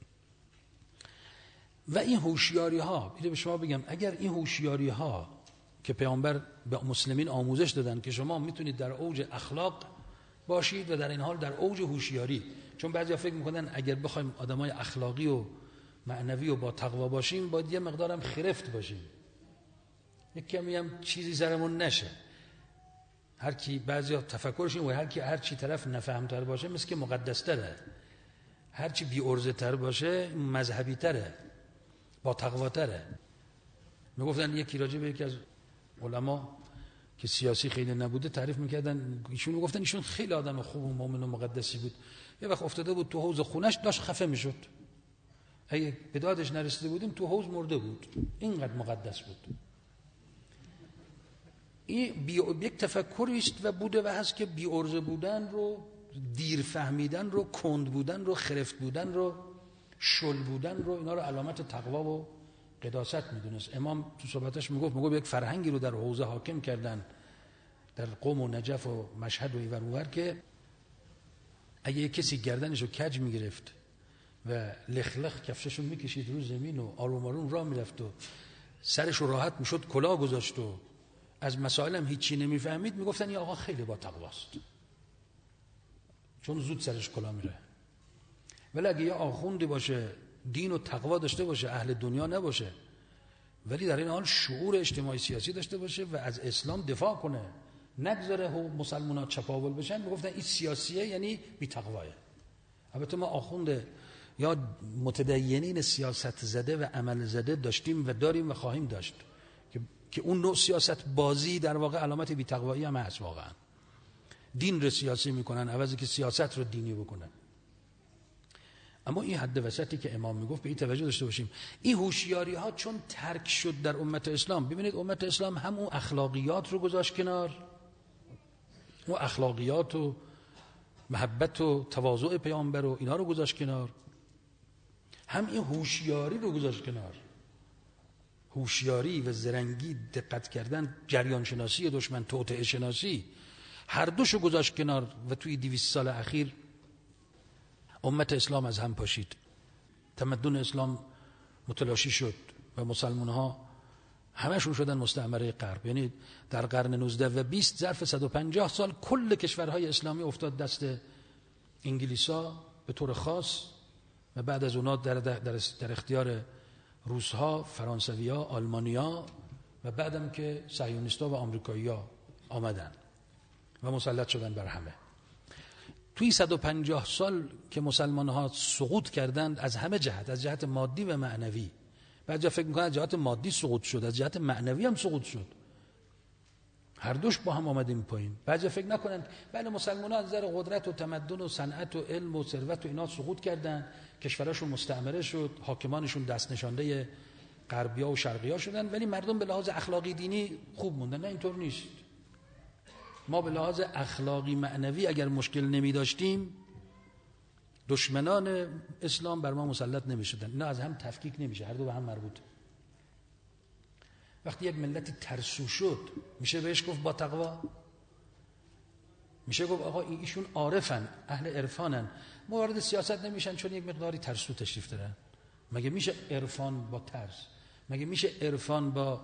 و این هوشیاری ها، میره به شما بگم، اگر این هوشیاری ها که پیامبر به مسلمین آموزش دادن که شما میتونید در اوج اخلاق باشید و در این حال در اوج هوشیاری، چون بعضیا فکر میکنن اگر بخوایم آدمای اخلاقی و معنوی و با تقوا باشیم باید یه مقدارم خرفت باشیم، یک کمی هم چیزی سرمون نشه. هر کی، بعضیا تفکرش این و هر چی طرف نفهمتر باشه مثل که مقدس تره، هر چی بی ارزه تر باشه مذهبی تره، با تقوا تره. میگفتن یکی راجع به یکی از علما که سیاسی خیلی نبوده تعریف میکردن، ایشون گفتن ایشون خیلی آدم خوب و مؤمن و مقدسی بود. یه وقت افتاده بود تو حوض خونش داشت خفه میشد، اگه به دادش نرسیده بودیم تو حوض مرده بود، اینقدر مقدس بود. این یک تفکری است و بوده و هست که بی عرضه بودن رو، دیر فهمیدن رو، کند بودن رو، خرفت بودن رو، شل بودن رو، اینا رو علامت تقوا و قداست میدونست. امام تو صحبتش میگفت یک فرهنگی رو در حوزه حاکم کردن در قم و نجف و مشهد و اینور اونور که اگه کسی گردنشو کج میگرفت و لخلخ کفششو میکشید رو زمین و آروم آروم راه میرفت و سرشو راحت میشد کلاه گذاشت و از مسائل هم هیچی نمیفهمید، میگفتن این آقا خیلی با تقواست، چون زود سرش کلاه میره. ولی اگه یه آخوندی باشه، دین و تقوا داشته باشه، اهل دنیا نباشه، ولی در این حال شعور اجتماعی سیاسی داشته باشه و از اسلام دفاع کنه، نگذاره مسلمان‌ها چپاول بشن، میگفتن این سیاسیه یعنی بی تقواه. البته ما آخوند یا متدینین سیاست زده و عمل زده داشتیم و داریم و خواهیم داشت که اون نوع سیاست بازی در واقع علامت بی تقوایی هم هست. واقعا دین رو سیاسی میکنن عوضی که سیاست رو دینی بکنن. اما این حد وسطی که امام میگفت به این توجه داشته باشیم. این هوشیاری ها چون ترک شد در امت اسلام، ببینید امت اسلام هم اون اخلاقیات رو گذاشت کنار، اون اخلاقیات و محبت و تواضع پیامبر و اینا رو گذاشت کنار، هم این هوشیاری رو گذاشت کنار. هوشیاری و زرنگی، دقت کردن، جریان شناسی دشمن، توطئه شناسی، هر دوشو گذاشت کنار و توی 200 سال اخیر امت اسلام از هم پاشید. تمدن اسلام متلاشی شد و مسلمان ها همشون شدن مستعمره غرب. یعنی در قرن 19 و 20 ظرف 150 سال کل کشورهای اسلامی افتاد دست انگلیسا به طور خاص و بعد از اونا در اختیار روس‌ها، فرانسوی‌ها، آلمانی‌ها و بعدم که صهیونیست‌ها و آمریکایی‌ها آمدن و مسلط شدن بر همه. توی 150 سال که مسلمان‌ها سقوط کردند از همه جهت، از جهت مادی و معنوی، بعضیا فکر می‌کنن از جهت مادی سقوط شد، از جهت معنوی هم سقوط شد، هر دوش با هم آمدیم پایین. بعضیا فکر نکنن بله مسلمان‌ها از نظر قدرت و تمدن و صنعت و علم و ثروت و اینا سقوط کردن، کشورشون مستعمره شد، حاکمانشون دست نشانده غربی‌ها و شرقی‌ها شدن، ولی مردم به لحاظ اخلاقی دینی خوب موندن. نه، اینطور نیست. ما به لحاظ اخلاقی معنوی اگر مشکل نمی داشتیم، دشمنان اسلام بر ما مسلط نمی شدن. اینا از هم تفکیک نمیشه، هر دو به هم مربوط. وقتی یک ملتی ترسو شد میشه بهش گفت با تقوا؟ میشه گفت آقا ایشون عارفن، اهل عرفانن، وارد سیاست نمیشن چون یک مقداری ترسو تشریف دارن؟ مگه میشه عرفان با ترس؟ مگه میشه عرفان با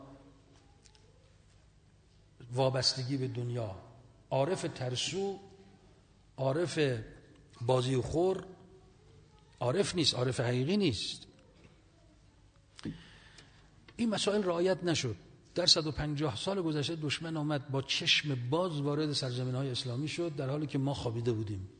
وابستگی به دنیا؟ عارف ترسو، عارف بازی و خور، عارف نیست، عارف حقیقی نیست. این مسائل رعایت نشد. در 150 سال گذشته دشمن آمد با چشم باز وارد سرزمین‌های اسلامی شد، در حالی که ما خوابیده بودیم.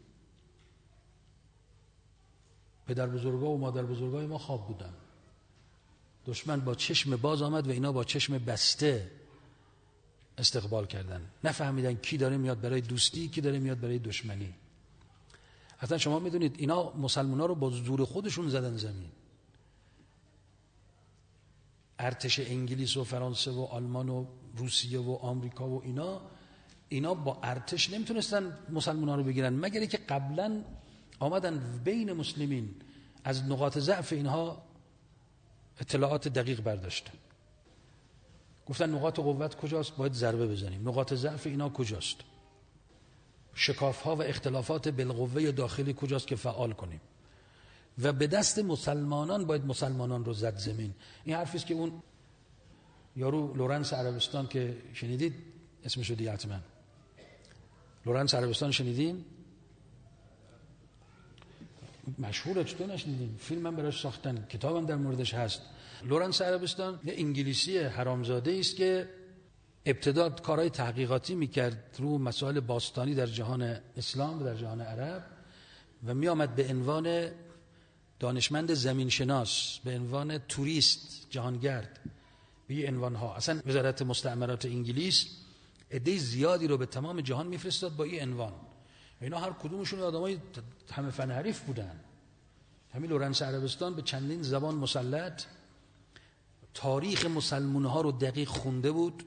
پدر بزرگا و مادر بزرگای ما خواب بودن. دشمن با چشم باز آمد و اینا با چشم بسته استقبال کردن. نفهمیدن کی داره میاد برای دوستی، کی داره میاد برای دشمنی. اصلا شما میدونید اینا مسلمان‌ها رو با زور خودشون زدن زمین. ارتش انگلیس و فرانسه و آلمان و روسیه و آمریکا و اینا با ارتش نمیتونستن مسلمان‌ها رو بگیرن، مگر اینکه قبلا آمدن بین مسلمین از نقاط ضعف اینها اطلاعات دقیق برداشتن. گفتن نقاط قوت کجاست، باید ضربه بزنیم. نقاط ضعف اینا کجاست، شکاف‌ها و اختلافات بالقوه داخلی کجاست که فعال کنیم. و به دست مسلمانان باید مسلمانان رو زد زمین. این حرفیست که اون یارو لورنس عربستان که شنیدید اسمشو دیگه حتما، لورنس عربستان شنیدین؟ مشهوره، چطور نشنیدین؟ فیلم هم براش ساختن، کتاب هم در موردش هست. لورنس عربستان یه انگلیسی حرامزاده است که ابتدا کارهای تحقیقاتی میکرد رو مسائل باستانی در جهان اسلام و در جهان عرب و میآمد به عنوان دانشمند زمین شناس، به عنوان توریست جهانگرد، به این عنوان ها. اصلا وزارت مستعمرات انگلیس عده زیادی رو به تمام جهان میفرستاد با این عنوان. اینا هر کدومشون آدمای همه فن حریف بودن. همین لورنس عربستان به چندین زبان مسلط، تاریخ مسلمان‌ها رو دقیق خونده بود،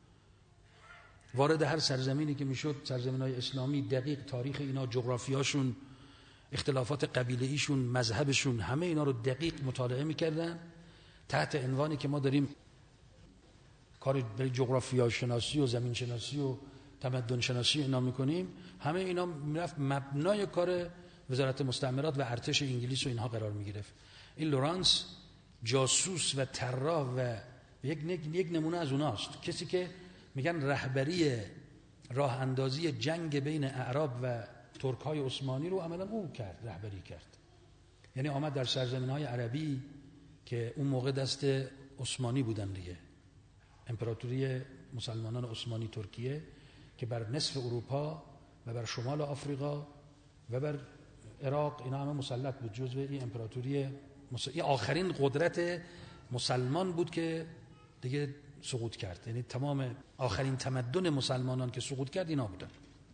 وارد هر سرزمینی که میشد، سرزمین‌های اسلامی، دقیق تاریخ اینا، جغرافیاشون، اختلافات قبیله‌ایشون، مذهبشون، همه اینا رو دقیق مطالعه میکردن تحت عنوانی که ما داریم کار برای جغرافیا شناسی و زمین شناسی و تمدن شناسی اینا میکنیم. همه اینا میرفت مبنای کار وزارت مستعمرات و ارتش انگلیس و اینها قرار میگرفت. این لورانس جاسوس و طراح و یک نمونه از اوناست، کسی که میگن رهبری راه اندازی جنگ بین اعراب و ترک‌های عثمانی رو عملا او رهبری کرد. یعنی آمد در سرزمین‌های عربی که اون موقع دست عثمانی بودن دیگه، امپراتوری مسلمانان عثمانی ترکیه، که بر نصف اروپا و بر شمال آفریقا و بر عراق اینا همه مسلط بود، جزو این امپراتوری این آخرین قدرت مسلمان بود که دیگه سقوط کرد. یعنی تمام آخرین تمدن مسلمانان که سقوط کرد اینا بودن،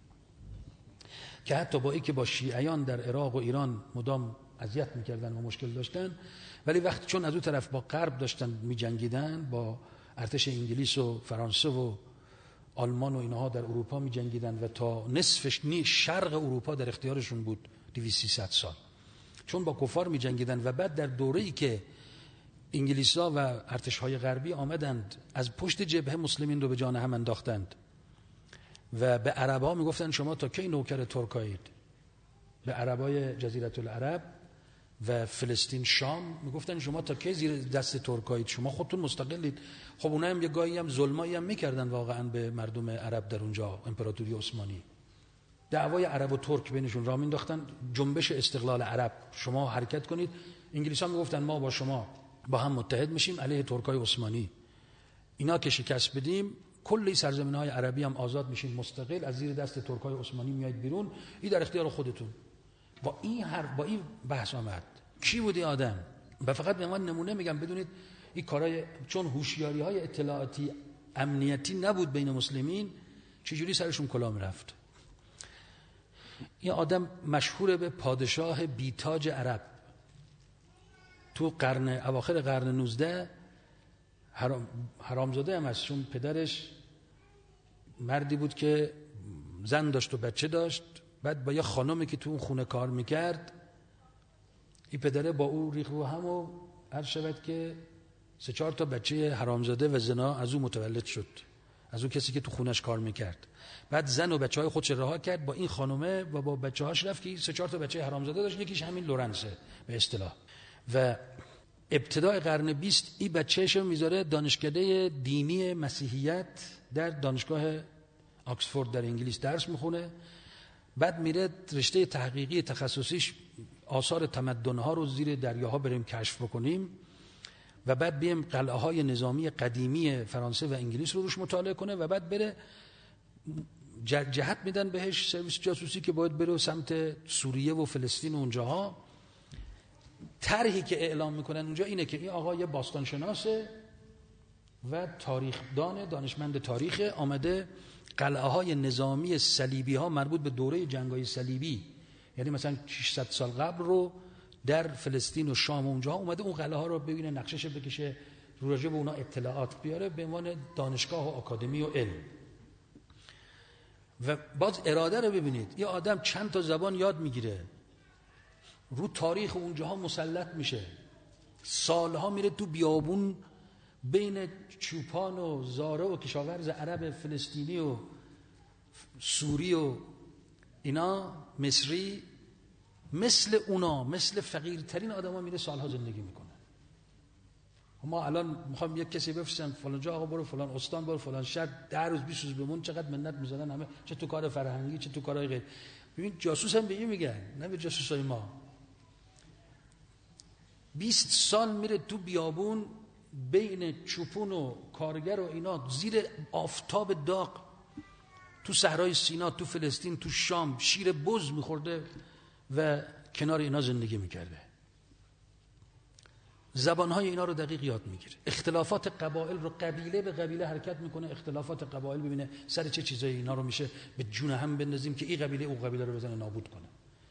که حتی با اینکه با شیعیان در عراق و ایران مدام اذیت میکردن و مشکل داشتن، ولی وقتی چون از اون طرف با غرب داشتن میجنگیدن، با ارتش انگلیس و فرانسه و آلمان و اینها در اروپا میجنگیدن و تا نصفش شرق اروپا در اختیارشون بود 200-300 سال، چون با کفار میجنگیدن. و بعد در دوره‌ای که انگلیس‌ها و ارتش‌های غربی آمدند از پشت جبهه مسلمین رو به جان هم انداختند و به عرب‌ها میگفتن شما تا کی نوکر ترکایید، به عربای جزیره العرب و فلسطین شام میگفتن شما تا کی زیر دست ترکایید، شما خودتون مستقلید. خب اونها هم یه گاهی هم ظلمایی هم میکردن واقعا به مردم عرب در اونجا، امپراتوری عثمانی. دعوای عرب و ترک بینشون راه مینداختن، جنبش استقلال عرب، شما حرکت کنید. انگلیس‌ها میگفتن ما با شما با هم متحد میشیم علیه ترکای عثمانی، اینا که شکست بدیم کلی سرزمین‌های عربی هم آزاد میشین، مستقل، از زیر دست ترکای عثمانی میایید بیرون، این در اختیار خودتون. با این بحث آمد. کی بودی آدم؟ و فقط به من نمونه میگم بدونید این کارای، چون هوشیاری‌های اطلاعاتی امنیتی نبود بین مسلمین، چجوری سرشون کلاه میرفت. این آدم مشهور به پادشاه بیتاج عرب. تو اواخر قرن 19 حرامزاده هم هست، چون پدرش مردی بود که زن داشت و بچه داشت، بعد با یه خانمی که تو اون خونه کار میکرد، این پدره با او ریخ رو هم و هر شود که 3-4 تا بچه حرامزاده و زنا از او متولد شد، از اون کسی که تو خونش کار میکرد. بعد زن و بچه های خودش رها کرد، با این خانومه و با بچه هاش رفت که 3-4 تا بچه حرامزاده داشت، یکیش همین لورنسه به اصطلاح. و ابتدای قرن 20 این بچه‌ش میذاره دانشکده دینی مسیحیت در دانشگاه آکسفورد در انگلیس درس میخونه. بعد میره رشته تحقیقی تخصصیش آثار تمدن‌ها رو زیر دریاها بریم کشف بکنیم و بعد بیم قلعه‌های نظامی قدیمی فرانسه و انگلیس رو روش مطالعه کنه و بعد بره جهت میدن بهش سرویس جاسوسی که باید بره سمت سوریه و فلسطین و اونجاها. طرحی که اعلام میکنن اونجا اینه که این آقا یه باستانشناسه و تاریخدان، دانشمند تاریخ، آمده قلعه‌های نظامی صلیبی ها مربوط به دوره جنگ‌های صلیبی، یعنی مثلا 600 سال قبل رو در فلسطین و شام و اونجا اومده اون قلعه ها رو ببینه، نقشش بکشه، رو راجع به اونا اطلاعات بیاره به عنوان دانشگاه و آکادمی و علم. و باز اراده رو ببینید، یه آدم چند تا زبان یاد میگیره، رو تاریخ اونجاها مسلط میشه، سالها میره تو بیابون بین چوپان و زاره و کشاورز عرب فلسطینی و سوری و اینا مصری، مثل اونا، مثل فقیرترین آدم ها میره سالها زندگی میکنه. ما الان میخوام یک کسی بفرستم فلان جا، آقا برو فلان استان، برو فلان شهر، 10 روز 20 روز بمون، چقدر منت میزنن همه، چه تو کار فرهنگی چه تو کارهای غیر. ببین جاسوس هم به این میگن، نه به جاسوسای ما. 20 سال میره تو بیابون بین چوپون و کارگر و اینا، زیر آفتاب داغ، تو صحرای سینا، تو فلسطین، تو شام، شیر بز میخورده و کنار اینا زندگی میکرده. زبانهای اینا رو دقیق یاد میگیره، اختلافات قبایل رو قبیله به قبیله حرکت میکنه، اختلافات قبایل ببینه سر چه چیزایی اینا رو میشه به جون هم بندازیم که این قبیله او قبیله رو بزنه نابود کنه.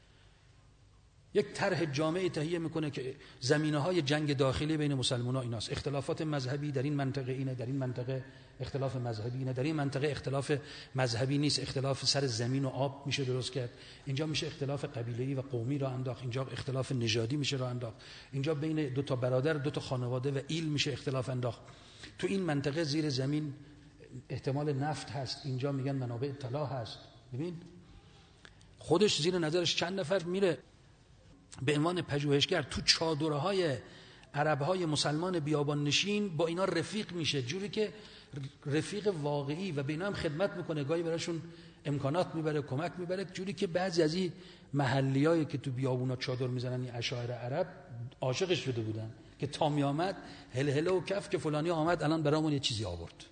یک طرح جامعه تهیه میکنه که زمینه‌های جنگ داخلی بین مسلمان‌ها ایناست، اختلافات مذهبی در این منطقه اینه، در این منطقه اختلاف مذهبی اینه، در این منطقه اختلاف مذهبی نیست، اختلاف سر زمین و آب میشه درست کرد، اینجا میشه اختلاف قبیله‌ای و قومی را انداخت، اینجا اختلاف نژادی میشه را انداخت، اینجا بین دو تا برادر، دو تا خانواده و ایل میشه اختلاف انداخت. تو این منطقه زیر زمین احتمال نفت هست، اینجا میگن منابع طلا هست. ببین خودش زیر نظرش چند نفر میره به عنوان پژوهشگر تو چادرهای عربهای مسلمان بیابان نشین با اینا رفیق میشه، جوری که رفیق واقعی و به اینا هم خدمت میکنه، گاهی براشون امکانات میبره، کمک میبره، جوری که بعضی از این محلیایی که تو بیابونا چادر میزنن این اشاعره عرب عاشقش شده بودن که تا می آمد هل و کف که فلانی آمد الان برامون یه چیزی آورد.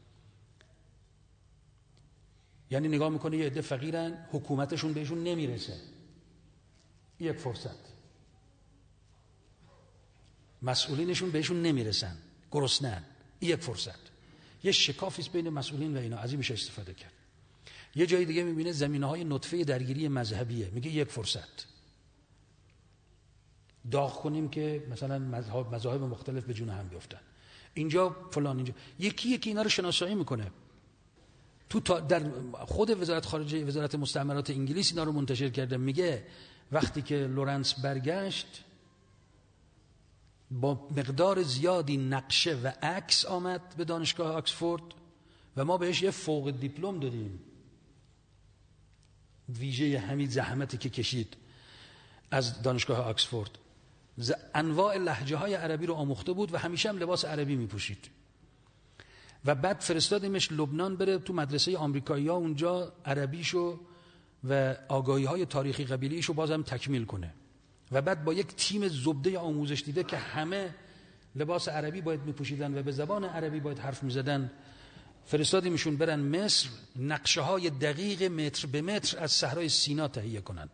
یعنی نگاه میکنه یه عده فقیرن، حکومتشون بهشون نمیرسه، یک فرصت، مسئولینشون بهشون نمیرسن، گرسنه‌ان، یک فرصت، یه شکافی بین مسئولین و اینا، از این میشه استفاده کرد. یه جای دیگه میبینه زمینه‌های نطفه درگیری مذهبیه، میگه یک فرصت داغ کنیم که مثلا مذاهب مختلف به جون هم بیفتن، اینجا فلان، اینجا یکی اینا رو شناسایی میکنه. در خود وزارت خارجه وزارت مستعمرات انگلیس اینا رو منتشر کرده، میگه وقتی که لورنس برگشت با مقدار زیادی نقشه و عکس آمد به دانشگاه آکسفورد و ما بهش یه فوق دیپلم دادیم، ویژه همین زحمتی که کشید از دانشگاه آکسفورد، انواع لهجه های عربی رو آموخته بود و همیشه هم لباس عربی می پوشید و بعد فرستادیمش لبنان بره تو مدرسه آمریکایی ها اونجا عربیشو و آگاهی های تاریخی قبیله‌ایشو بازم تکمیل کنه و بعد با یک تیم زبده آموزش دیده که همه لباس عربی باید میپوشیدن و به زبان عربی باید حرف میزدن، فرستادیمشون برن مصر نقشه های دقیق متر به متر از صحرای سینا تهیه کنن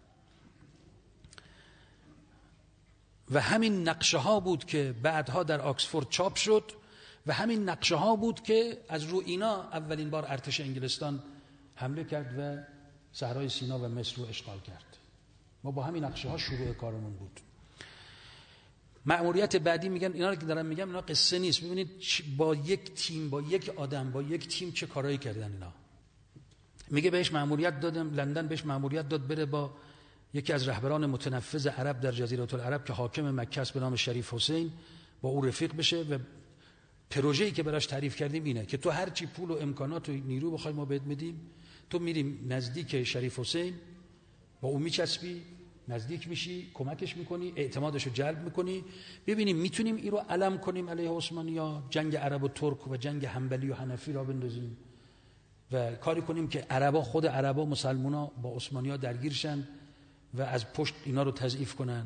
و همین نقشه ها بود که بعدها در آکسفورد چاپ شد و همین نقشه ها بود که از رو اینا اولین بار ارتش انگلستان حمله کرد و صحرای سینا و مصر رو اشغال کرد. ما با همین نقشه ها شروع کارمون بود. مأموریت بعدی میگن، اینا رو که دارم میگم اینا قصه نیست، ببینید با یک تیم، با یک آدم، با یک تیم چه کارایی کردن اینا. میگه بهش مأموریت دادم، لندن بهش مأموریت داد بره با یکی از رهبران متنفذ عرب در جزیره العرب که حاکم مکه است به نام شریف حسین، با او رفیق بشه و پروژه‌ای که براش تعریف کردیم اینه که تو هر چی پول و امکانات و نیرو بخوای ما بهت میدیم، تو میریم نزدیک شریف حسین، با اون میچسبی، نزدیک میشی، کمکش میکنی، اعتمادش رو جلب میکنی، ببینیم میتونیم این رو علم کنیم علیه عثمانی‌ها، جنگ عرب و ترک و جنگ حنبلی و حنفی را بندازیم و کاری کنیم که عربا، خود عربا مسلمونا با عثمانی‌ها درگیرشن و از پشت اینا رو تضعیف کنن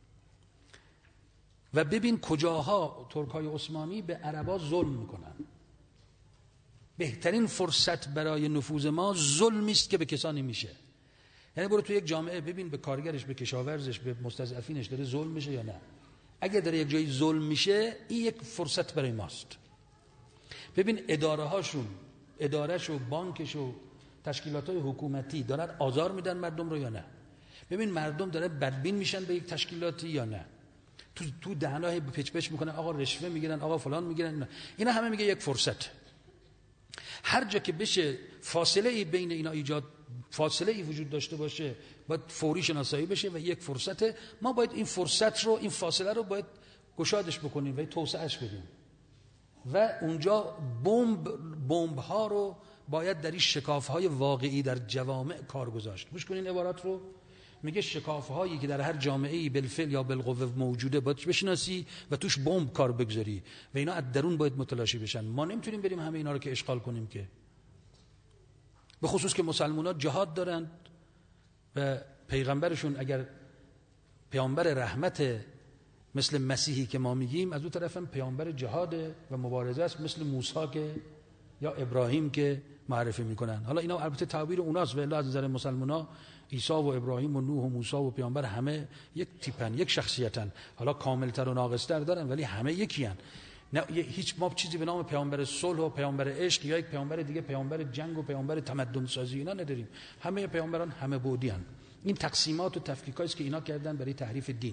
و ببین کجاها ترک‌های عثمانی به عربا ظلم میکنن. بهترین فرصت برای نفوذ ما ظلمی است که به کسانی میشه. یعنی برو تو یک جامعه ببین به کارگرش، به کشاورزش، به مستضعفینش داره ظلم میشه یا نه. اگه داره یک جایی ظلم میشه، این یک فرصت برای ماست. ببین اداره هاشون، ادارهش و بانکش و تشکیلات های حکومتی دارن آزار میدن مردم رو یا نه. ببین مردم داره بدبین میشن به یک تشکیلاتی یا نه. تو دهنای پچ پچ میکنن، آقا رشوه میگیرن، آقا فلان میگیرن، اینا همه میگه یک فرصت. هر جا که بشه فاصله ای بین اینا ایجاد، فاصله ای وجود داشته باشه، باید فوری شناسایی بشه و یک فرصته. ما باید این فرصت رو، این فاصله رو باید گشادش بکنیم و توسعهش بدیم و اونجا بمب ها رو باید در این شکاف های واقعی در جوامع کار گذاشت. گوش کنین عبارت رو، میگه شکاف هایی که در هر جامعه‌ای بالفعل یا بالقوه موجوده باید بشناسی و توش بمب کار بگذاری و اینا از درون باید متلاشی بشن. ما نمیتونیم بریم همه اینا رو که اشغال کنیم، که به خصوص که مسلمان‌ها جهاد دارند و پیغمبرشون اگر پیامبر رحمت مثل مسیحی که ما میگیم، از اون طرف هم پیامبر جهاد و مبارزه است مثل موسی که یا ابراهیم که معرفی میکنن. حالا اینا البته تعبیر اوناست و الا از نظر مسلمان‌ها عیسی و ابراهیم و نوح و موسی و پیامبر همه یک تیپن، یک شخصیتن. حالا کاملتر و ناقصتر دارن ولی همه یکی هن. نه هیچ ما چیزی به نام پیامبر صلح و پیامبر عشق یا یک پیامبر دیگه پیامبر جنگ و پیامبر تمدن سازی اینا نداریم. همه پیامبران همه بودی هن. این تقسیمات و تفکیکایی است که اینا کردن برای تحریف دین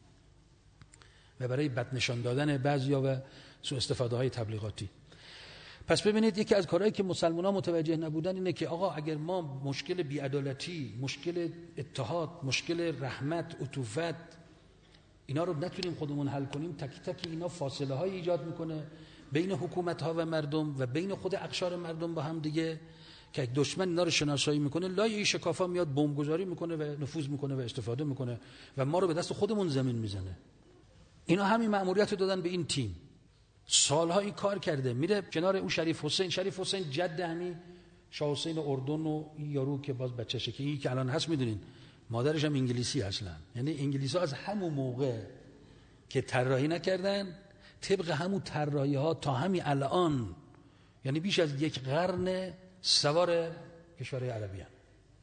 و برای بد نشان دادن بعضیا و سوء استفاده های تبلیغاتی. پس ببینید یکی از کارهایی که مسلمان‌ها متوجه نبودن اینه که آقا اگر ما مشکل بی‌عدالتی، مشکل اتحاد، مشکل رحمت، عطوفت اینا رو نتونیم خودمون حل کنیم، تک تک اینا فاصله های ایجاد میکنه بین حکومت ها و مردم و بین خود اقشار مردم با هم دیگه که دشمن اینا رو شناسایی میکنه، لای شکافا میاد بمبگذاری میکنه و نفوذ میکنه و استفاده میکنه و ما رو به دست خودمون زمین میزنه. اینا همین مأموریت رو دادن به این تیم. سالها این کار کرده، میره کنار اون شریف حسین جد همین شاه حسین اردن و این یارو که باز بچه‌شه که این که الان هست میدونین مادرش هم انگلیسی اصلا، یعنی انگلیس‌ها از همون موقع که طراحی نکردن طبق همون طراحی ها تا همین الان، یعنی بیش از یک قرن سوار کشورهای عربی هستند.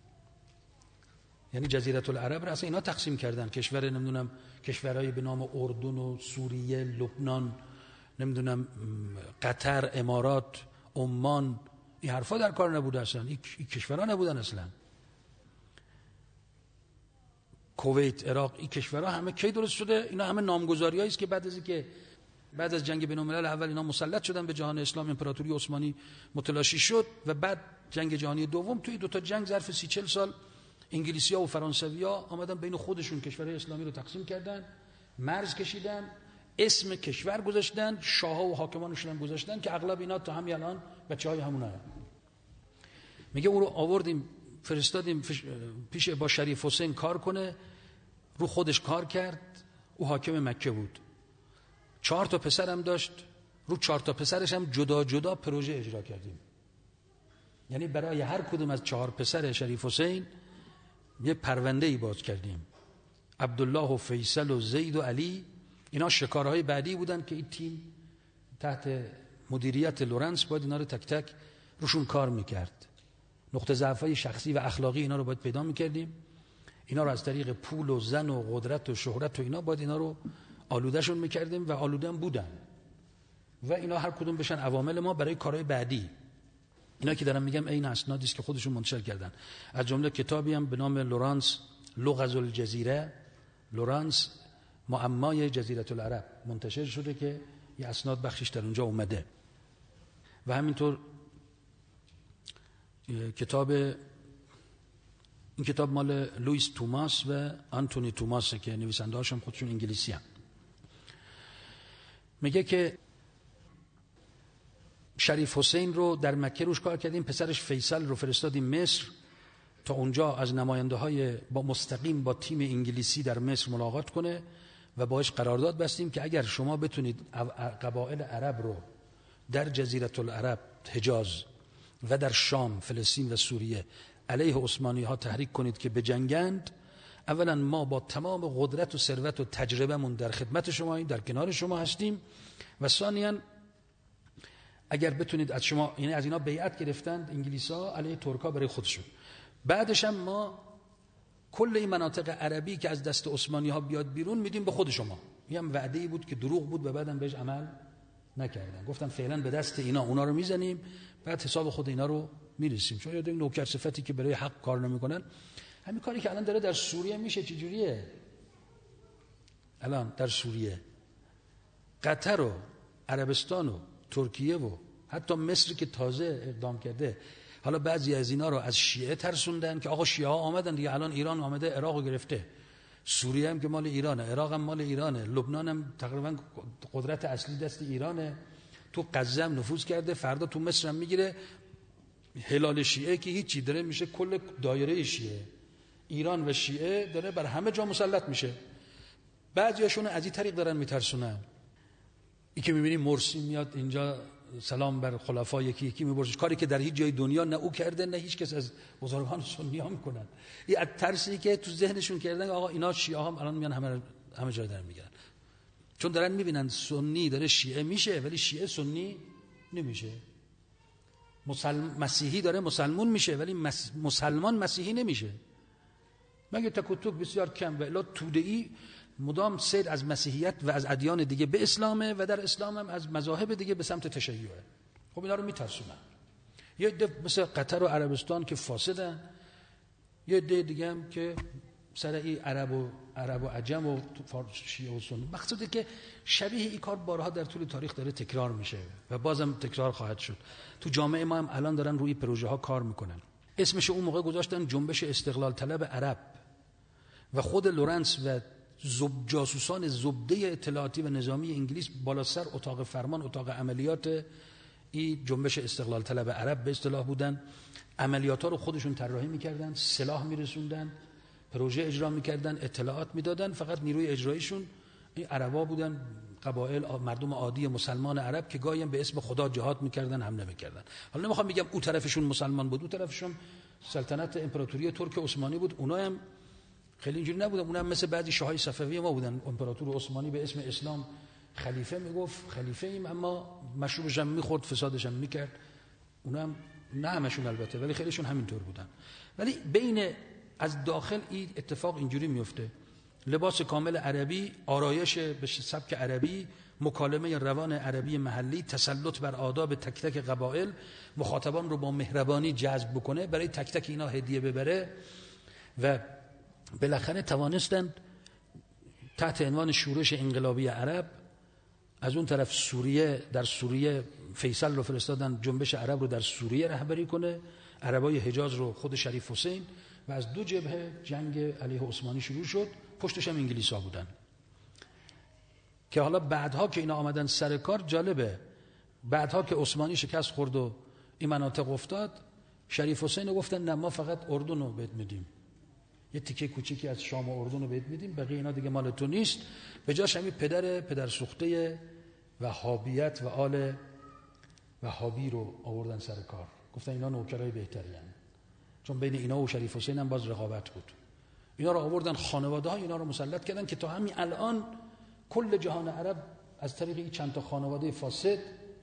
یعنی جزیره العرب را اصلا اینا تقسیم کردن، کشور نمیدونم کشورهای به نام اردن و سوریه، لبنان، نمیدونم قطر، امارات، عمان، این حرفا در کار نبوده اصلا، این کشورها نبودن اصلا. کویت، عراق، این کشورها همه کی درست شده؟ اینا همه نامگذاریایی است که بعد از جنگ بین‌الملل اول اینا مسلط شدن به جهان اسلام، امپراتوری عثمانی متلاشی شد و بعد جنگ جهانی دوم توی دو تا جنگ ظرف 30-40 سال انگلیسی‌ها و فرانسوی‌ها آمدن بین خودشون کشورهای اسلامی رو تقسیم کردن، مرز کشیدن، اسم کشور گذاشتن، شاه‌ها و حاکمانشون هم گذاشتن که اغلب اینا تا همین الان بچه‌های همون هستن. میگه او رو آوردیم فرستادیم پیش با شریف حسین کار کنه، رو خودش کار کرد. او حاکم مکه بود، 4 تا پسرم داشت، رو 4 تا پسرش هم جدا جدا پروژه اجرا کردیم. یعنی برای هر کدوم از 4 پسر شریف حسین یه پرونده‌ای باز کردیم. عبدالله و فیصل و زید و علی اینا شکارهای بعدی بودن که این تیم تحت مدیریت لورنس باید اینا رو تک تک روشون کار میکرد. نقطه ضعف‌های شخصی و اخلاقی اینا رو باید پیدا میکردیم، اینا رو از طریق پول و زن و قدرت و شهرت و اینا باید اینا رو آلودهشون میکردیم و آلوده هم بودن و اینا هر کدوم بشن عوامل ما برای کارهای بعدی. اینا که دارم میگم این اسنادی است که خودشون منتشر کردن، از جمله کتابی هم به نام لورانس لغز الجزیره، لورانس معمای جزیره العرب منتشر شده که یه اسناد بخشش در اونجا اومده. و همینطور این کتاب مال لوئیس توماس و آنتونی توماس که نویسنده هاشون خودشون انگلیسی هم. میگه که شریف حسین رو در مکه روش کار کردیم، پسرش فیصل رو فرستادیم مصر تا اونجا از نماینده های مستقیم با تیم انگلیسی در مصر ملاقات کنه و باهاش قرارداد بستیم که اگر شما بتونید قبایل عرب رو در جزیره العرب، حجاز و در شام، فلسطین و سوریه علیه عثمانی ها تحریک کنید که بجنگند، اولا ما با تمام قدرت و ثروت و تجربه‌مون در خدمت شما، در کنار شما هستیم، و ثانیاً اگر بتونید از شما، یعنی از اینا بیعت گرفتند انگلیس‌ها علیه ترک‌ها برای خودشون، بعدش هم ما کل این مناطق عربی که از دست عثمانی‌ها بیاد بیرون میدیم به خود شما. این هم وعده‌ای بود که دروغ بود و بعدم بهش عمل نکردن. گفتن فعلا به دست اینا اونا رو میزنیم، بعد حساب خود اینا رو میرسیم. چون یاد این نوکر صفتی که برای حق کار نمیکنن، همین کاری که الان داره در سوریه میشه. چجوریه الان در سوریه؟ قطر و عربستان و ترکیه و حتی مصر که تازه اقدام کرده، حالا بعضی از اینا رو از شیعه ترسوندن که آقا شیعه ها آمدن دیگه، الان ایران آمده عراق رو گرفته، سوریه هم که مال ایرانه، عراق هم مال ایرانه، لبنان هم تقریبا قدرت اصلی دست ایرانه، تو غزه هم نفوذ کرده، فردا تو مصر هم میگیره. هلال شیعه که هیچی داره میشه کل دایره شیعه، ایران و شیعه داره بر همه جا مسلط میشه. بعضیاشون از این طریق دارن میترسونن. این که میبینی مرسی میاد اینجا سلام بر خلفا یکی یکی میپرسه، کاری که در هیچ جای دنیا نه او کرده نه هیچ کس از بزرگان سنی ها میکنن. این از ترسی که تو ذهنشون کردن آقا اینا شیعه ها الان میان همه جا دارن میگیرن، چون دارن میبینن سنی داره شیعه میشه ولی شیعه سنی نمیشه، مسیحی داره مسلمون میشه ولی مسلمان مسیحی نمیشه. مگه تک و توک بسیار کم. و الا توده‌ای مدام سیر از مسیحیت و از ادیان دیگه به اسلامه و در اسلام هم از مذاهب دیگه به سمت تشیعه. خب اینا رو میترسونن. یه عده مثل قطر و عربستان که فاسدن، یه عده دیگه هم که سر این عرب و عجم و شیعه و سنی. مقصوده که شبیه این کار بارها در طول تاریخ داره تکرار میشه و بازم تکرار خواهد شد. تو جامعه ما هم الان دارن روی پروژه ها کار میکنن. اسمش اون موقع گذاشتن جنبش استقلال طلب عرب و خود لورنس و جاسوسان زبده اطلاعاتی و نظامی انگلیس بالا سر اتاق فرمان، اتاق عملیات این جنبش استقلال طلب عرب به اصطلاح بودن. عملیات ها رو خودشون طراحی میکردن، سلاح میرسوندن، پروژه اجرا میکردن، اطلاعات میدادن. فقط نیروی اجراییشون این عربا بودن، قبایل مردم عادی مسلمان عرب که گاهی به اسم خدا جهاد میکردن، حمله میکردن. حالا نمیخوام بگم اون طرفشون مسلمان بود، اون طرفشون سلطنت امپراتوری ترک عثمانی بود. اونها هم خیلی اینجوری نبودن، اونها هم مثل بعضی شاههای صفوی ما بودن. امپراتور عثمانی به اسم اسلام خلیفه میگفت خلیفه ایم، اما مشروبش هم میخورد، فسادش هم میکرد. اونها هم نه همشون البته، ولی خیلیشون همینطور بودن. ولی بین از داخل این اتفاق اینجوری میفته: لباس کامل عربی، آرایش به سبک عربی، مکالمه روان عربی محلی، تسلط بر آداب تک تک قبایل، مخاطبان رو با مهربانی جذب بکنه، برای تک تک اینا هدیه ببره. و بالاخره توانستند تحت عنوان شورش انقلابی عرب، از اون طرف سوریه، در سوریه فیصل رو فرستادن جنبش عرب رو در سوریه رهبری کنه، عربای حجاز رو خود شریف حسین، و از دو جبهه جنگ علیه عثمانی شروع شد. پشتش هم انگلیس‌ها بودن که حالا بعدها که اینا آمدن سر کار، جالبه، بعدها که عثمانی شکست خورد و این مناطق افتاد، شریف حسین رو گفتن نه ما فقط اردن رو بهت میدیم، یه تیکه کوچیکی از شام و اردن رو بهت میدیم، بقیه اینا دیگه مال تو نیست. به جاش همین پدر سوخته وهابیت و آل وهابی رو آوردن سر کار. گفتن اینا نوکرای بهتری هستن، چون بین اینا و شریف حسین هم باز رقابت بود. اینا رو آوردن، خانواده ها اینا رو مسلط کردن که تا همین الان کل جهان عرب از طریق این چند تا خانواده فاسد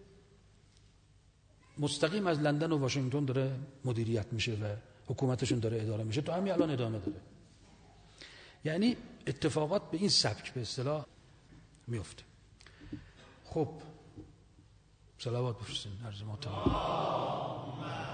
مستقیم از لندن و واشنگتن داره مدیریت میشه و حکومتشون داره اداره میشه، تا همین الان ادامه داره. یعنی اتفاقات به این سبک به اصطلاح میفته. خب صلوات بفرستین عرض ما تمام.